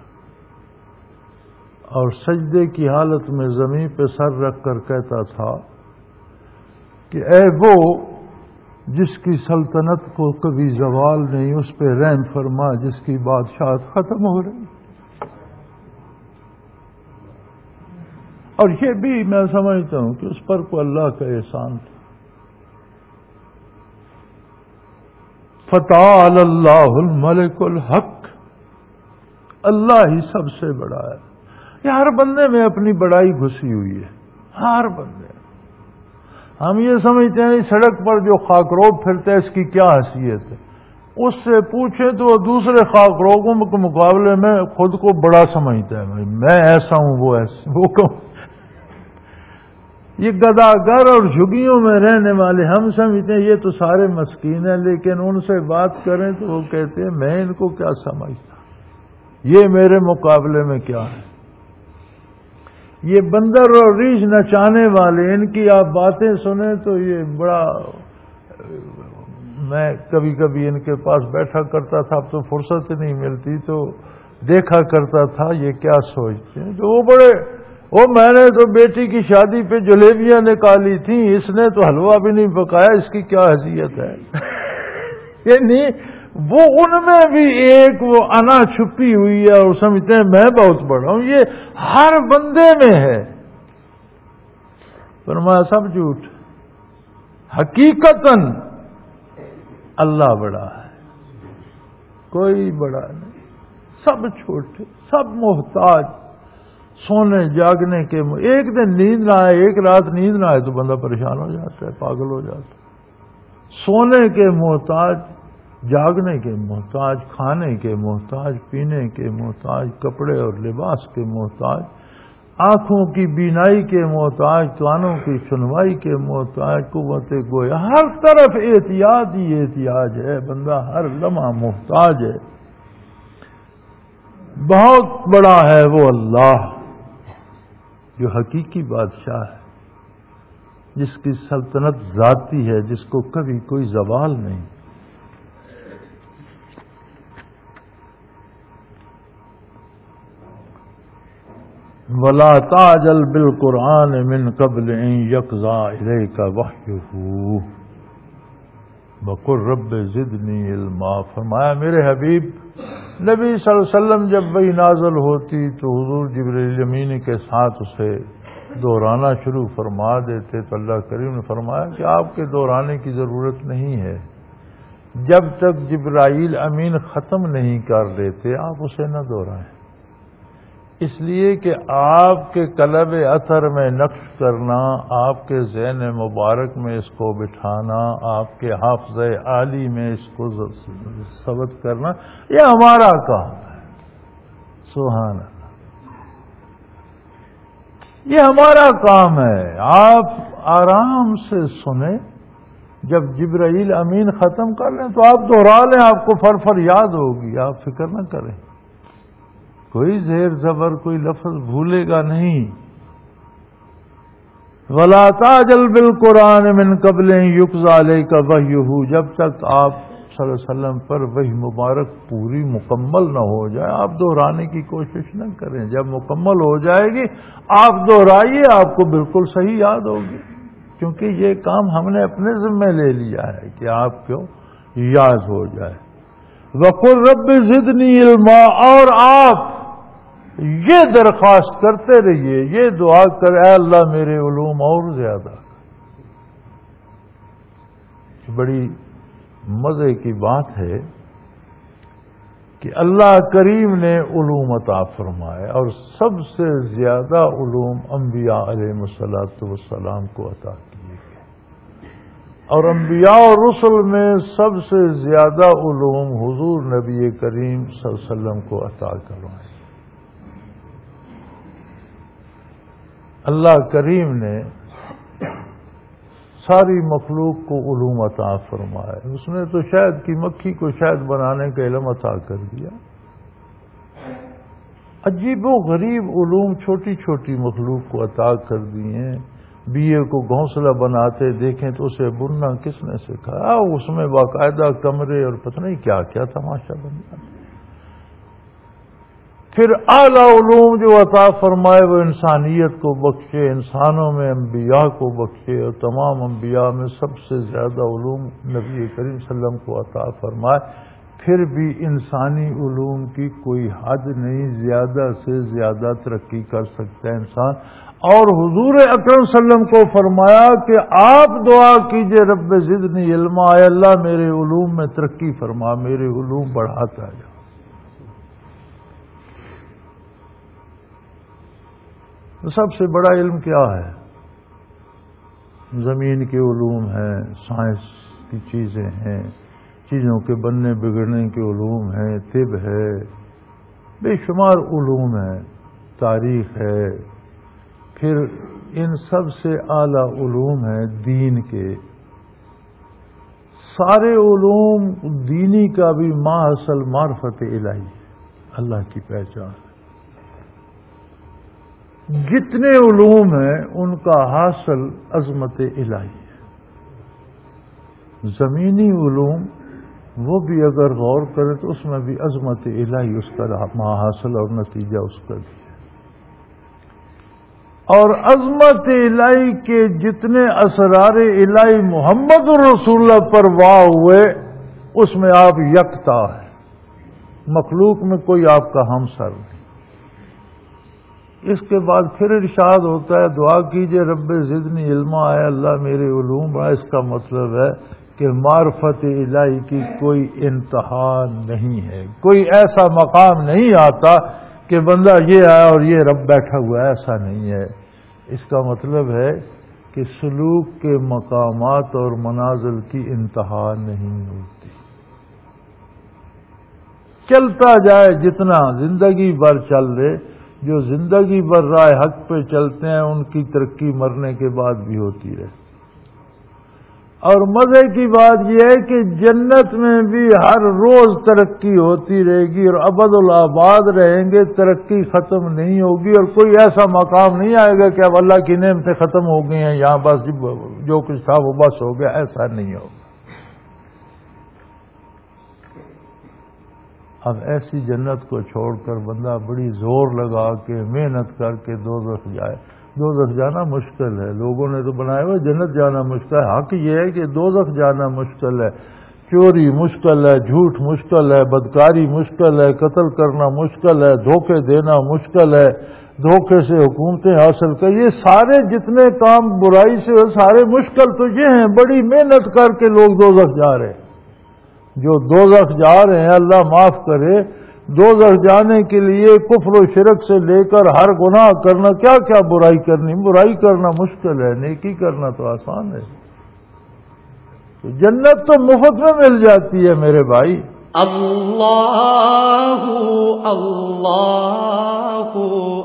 اور سجدے کی حالت میں زمین پہ سر رکھ کر کہتا تھا کہ اے وہ جس کی سلطنت کو کبھی زوال نہیں، اس پہ رحم فرما جس کی بادشاہت ختم ہو رہی۔ اور یہ بھی میں سمجھتا ہوں کہ اس پر کو اللہ کا احسان تھا. فتعال اللہ الملک الحق، اللہ ہی سب سے بڑا ہے. یہ ہر بندے میں اپنی بڑائی گھسی ہوئی ہے، ہر بندے. ہم یہ سمجھتے ہیں سڑک پر جو خاکروب پھرتا ہے اس کی کیا حیثیت ہے، اس سے پوچھیں تو وہ دوسرے خاکروبوں کے مقابلے میں خود کو بڑا سمجھتا ہے. میں ایسا ہوں، وہ ایسا، وہ کہوں. یہ گداگر اور جھگیوں میں رہنے والے ہم سمجھتے ہیں یہ تو سارے مسکین ہیں، لیکن ان سے بات کریں تو وہ کہتے ہیں میں ان کو کیا سمجھتا، یہ میرے مقابلے میں کیا ہے. یہ بندر اور ریچھ نچانے والے، ان کی آپ باتیں سنیں تو یہ بڑا، میں کبھی کبھی ان کے پاس بیٹھا کرتا تھا، اب تو فرصت نہیں ملتی، تو دیکھا کرتا تھا یہ کیا سوچتے ہیں. تو وہ بڑے، وہ میں نے تو بیٹی کی شادی پہ جلیبیاں نکالی تھیں، اس نے تو حلوہ بھی نہیں پکایا، اس کی کیا حیثیت ہے. یعنی وہ ان میں بھی ایک وہ انا چھپی ہوئی ہے اور سمجھتے ہیں میں بہت بڑا ہوں. یہ ہر بندے میں ہے. فرمایا سب جھوٹ، حقیقتاً اللہ بڑا ہے، کوئی بڑا نہیں. سب چھوٹے، سب محتاج. سونے جاگنے کے، ایک دن نیند نہ آئے، ایک رات نیند نہ آئے تو بندہ پریشان ہو جاتا ہے، پاگل ہو جاتا ہے. سونے کے محتاج، جاگنے کے محتاج، کھانے کے محتاج، پینے کے محتاج، کپڑے اور لباس کے محتاج، آنکھوں کی بینائی کے محتاج، کانوں کی سنوائی کے محتاج، قوت گویا، ہر طرف احتیاط ہی احتیاج ہے. بندہ ہر لمحہ محتاج ہے. بہت بڑا ہے وہ اللہ جو حقیقی بادشاہ ہے، جس کی سلطنت ذاتی ہے، جس کو کبھی کوئی زوال نہیں. وَلَا تَعْجَلْ بِالْقُرْآنِ مِنْ قَبْلِ أَنْ يَقْضَىٰ إِلَيْكَ وَحْيُهُ وَقُلْ رَبِّ زِدْنِي عِلْمًا. فرمایا میرے حبیب نبی صلی اللہ علیہ وسلم جب وحی نازل ہوتی تو حضور جبرائیل امین کے ساتھ اسے دہرانا شروع فرما دیتے. تو اللہ کریم نے فرمایا کہ آپ کے دہرانے کی ضرورت نہیں ہے، جب تک جبرائیل امین ختم نہیں کر دیتے آپ اسے نہ دہرائیں. اس لیے کہ آپ کے قلب اثر میں نقش کرنا، آپ کے ذہن مبارک میں اس کو بٹھانا، آپ کے حافظہ عالی میں اس کو ثبت کرنا، یہ ہمارا کام ہے. سبحان اللہ، یہ ہمارا کام ہے. آپ آرام سے سنیں، جب جبرائیل امین ختم کر لیں تو آپ دوہرا لیں، آپ کو فر فر یاد ہوگی، آپ فکر نہ کریں. کوئی زیر زبر، کوئی لفظ بھولے گا نہیں. وَلَا تَعْجَلْ بِالْقُرْآنِ مِنْ قَبْلِ أَنْ يُقْضَىٰ عَلَيْكَ وَحْيُهُ، جب تک آپ صلی اللہ علیہ وسلم پر وحی مبارک پوری مکمل نہ ہو جائے آپ دہرانے کی کوشش نہ کریں. جب مکمل ہو جائے گی آپ دہرائیے، آپ کو بالکل صحیح یاد ہوگی، کیونکہ یہ کام ہم نے اپنے ذمہ لے لیا ہے کہ آپ کو یاد ہو جائے. وَقُلْ رَبِّ زِدْنِي عِلْمًا، اور آپ یہ درخواست کرتے رہیے، یہ دعا کر اے اللہ میرے علوم اور زیادہ. بڑی مزے کی بات ہے کہ اللہ کریم نے علوم عطا فرمائے اور سب سے زیادہ علوم انبیاء علیہ الصلوۃ والسلام کو عطا کیے گئے، اور انبیاء اور رسل میں سب سے زیادہ علوم حضور نبی کریم صلی اللہ علیہ وسلم کو عطا کروائے. اللہ کریم نے ساری مخلوق کو علوم عطا فرمائے. اس نے تو شہد کی مکھی کو شہد بنانے کا علم عطا کر دیا. عجیب و غریب علوم چھوٹی چھوٹی مخلوق کو عطا کر دیے. بیے کو گھونسلہ بناتے دیکھیں تو اسے بننا کس نے سکھایا؟ اس میں باقاعدہ کمرے اور پتہ نہیں کیا کیا تماشا بن جاتا. پھر اعلیٰ علوم جو عطا فرمائے وہ انسانیت کو بخشے، انسانوں میں انبیاء کو بخشے، اور تمام انبیاء میں سب سے زیادہ علوم نبی کریم صلی اللہ علیہ وسلم کو عطا فرمائے. پھر بھی انسانی علوم کی کوئی حد نہیں، زیادہ سے زیادہ ترقی کر سکتا ہے انسان۔ اور حضور اکرم صلی اللہ علیہ وسلم کو فرمایا کہ آپ دعا کیجئے رب زدنی علما، اے اللہ میرے علوم میں ترقی فرما، میرے علوم بڑھاتا جا۔ تو سب سے بڑا علم کیا ہے؟ زمین کے علوم ہیں، سائنس کی چیزیں ہیں، چیزوں کے بننے بگڑنے کے علوم ہیں، طب ہے، بے شمار علوم ہیں، تاریخ ہے۔ پھر ان سب سے اعلیٰ علوم ہیں دین کے۔ سارے علوم دینی کا بھی ماحصل معرفت الہی، اللہ کی پہچان۔ جتنے علوم ہیں ان کا حاصل عظمت الہی ہے۔ زمینی علوم وہ بھی اگر غور کریں تو اس میں بھی عظمت الہی اس کا ماحصل اور نتیجہ اس کا بھی ہے۔ اور عظمت الہی کے جتنے اسرار الہی محمد رسول اللہ پر واہ ہوئے اس میں آپ یکتا ہے، مخلوق میں کوئی آپ کا ہمسر نہیں۔ اس کے بعد پھر ارشاد ہوتا ہے دعا کیجئے رب زدنی علما، اے اللہ میرے علوم بڑھا۔ اس کا مطلب ہے کہ معرفت الہی کی کوئی انتہا نہیں ہے، کوئی ایسا مقام نہیں آتا کہ بندہ یہ آیا اور یہ رب بیٹھا ہوا ہے، ایسا نہیں ہے۔ اس کا مطلب ہے کہ سلوک کے مقامات اور منازل کی انتہا نہیں ہوتی، چلتا جائے جتنا زندگی بھر چل رہے۔ جو زندگی بھر راہ حق پہ چلتے ہیں ان کی ترقی مرنے کے بعد بھی ہوتی رہے۔ اور مزے کی بات یہ ہے کہ جنت میں بھی ہر روز ترقی ہوتی رہے گی اور ابد الآباد رہیں گے، ترقی ختم نہیں ہوگی، اور کوئی ایسا مقام نہیں آئے گا کہ اب اللہ کی نعمتیں ختم ہو گئی ہیں، یہاں بس جو کچھ تھا وہ بس ہو گیا، ایسا نہیں ہوگا۔ اب ایسی جنت کو چھوڑ کر بندہ بڑی زور لگا کے محنت کر کے دوزخ جائے۔ دوزخ جانا مشکل ہے، لوگوں نے تو بنایا ہوا جنت جانا مشکل ہے۔ حق یہ ہے کہ دوزخ جانا مشکل ہے، چوری مشکل ہے، جھوٹ مشکل ہے، بدکاری مشکل ہے، قتل کرنا مشکل ہے، دھوکے دینا مشکل ہے، دھوکے سے حکومتیں حاصل کر، یہ سارے جتنے کام برائی سے سارے مشکل تو یہ ہیں، بڑی محنت کر کے لوگ دوزخ جا رہے ہیں۔ جو دوزخ جا رہے ہیں اللہ معاف کرے، دوزخ جانے کے لیے کفر و شرک سے لے کر ہر گناہ کرنا، کیا کیا برائی کرنی، برائی کرنا مشکل ہے، نیکی کرنا تو آسان ہے۔ تو جنت تو مفت میں مل جاتی ہے میرے بھائی۔ اللہ اللہ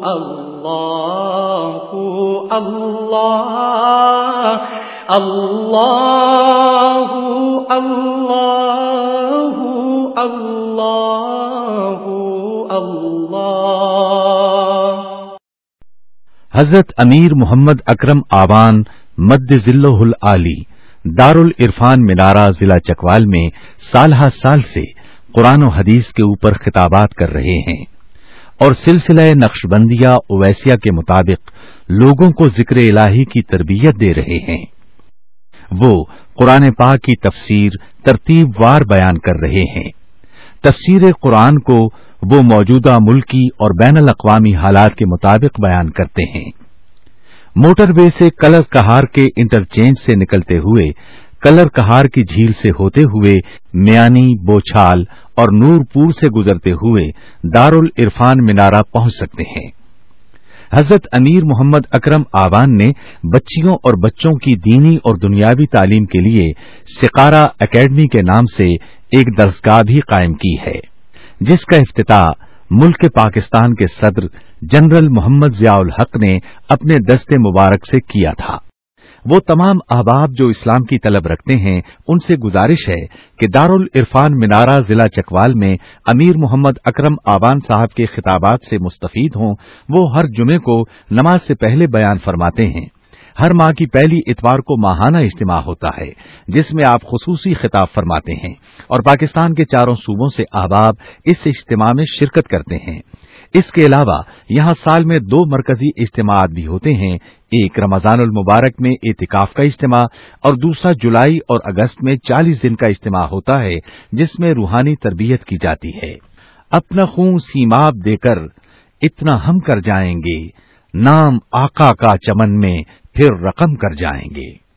اللہ اللہ اللہ اللہ اللہ اللہ۔ حضرت امیر محمد اکرم آوان مد ذلہ العالی دارالعرفان منارہ ضلع چکوال میں سالہ سال سے قرآن و حدیث کے اوپر خطابات کر رہے ہیں اور سلسلہ نقشبندیہ اویسیہ کے مطابق لوگوں کو ذکر الہی کی تربیت دے رہے ہیں۔ وہ قرآن پاک کی تفسیر ترتیب وار بیان کر رہے ہیں۔ تفسیر قرآن کو وہ موجودہ ملکی اور بین الاقوامی حالات کے مطابق بیان کرتے ہیں۔ موٹر وے سے کلر کہار کے انٹرچینج سے نکلتے ہوئے کلر کہار کی جھیل سے ہوتے ہوئے میانی، بوچھال اور نور پور سے گزرتے ہوئے دارالعرفان منارہ پہنچ سکتے ہیں۔ حضرت امیر محمد اکرم آوان نے بچیوں اور بچوں کی دینی اور دنیاوی تعلیم کے لیے سقارہ اکیڈمی کے نام سے ایک درسگاہ بھی قائم کی ہے، جس کا افتتاح ملک پاکستان کے صدر جنرل محمد ضیاء الحق نے اپنے دست مبارک سے کیا تھا۔ وہ تمام احباب جو اسلام کی طلب رکھتے ہیں ان سے گزارش ہے کہ دارالعرفان منارہ ضلع چکوال میں امیر محمد اکرم آوان صاحب کے خطابات سے مستفید ہوں۔ وہ ہر جمعے کو نماز سے پہلے بیان فرماتے ہیں۔ ہر ماہ کی پہلی اتوار کو ماہانہ اجتماع ہوتا ہے جس میں آپ خصوصی خطاب فرماتے ہیں اور پاکستان کے چاروں صوبوں سے احباب اس اجتماع میں شرکت کرتے ہیں۔ اس کے علاوہ یہاں سال میں دو مرکزی اجتماعات بھی ہوتے ہیں، ایک رمضان المبارک میں اعتکاف کا اجتماع اور دوسرا جولائی اور اگست میں چالیس دن کا اجتماع ہوتا ہے جس میں روحانی تربیت کی جاتی ہے۔ اپنا خون سیماب دے کر اتنا ہم کر جائیں گے، نام آقا کا چمن میں پھر رقم کر جائیں گے۔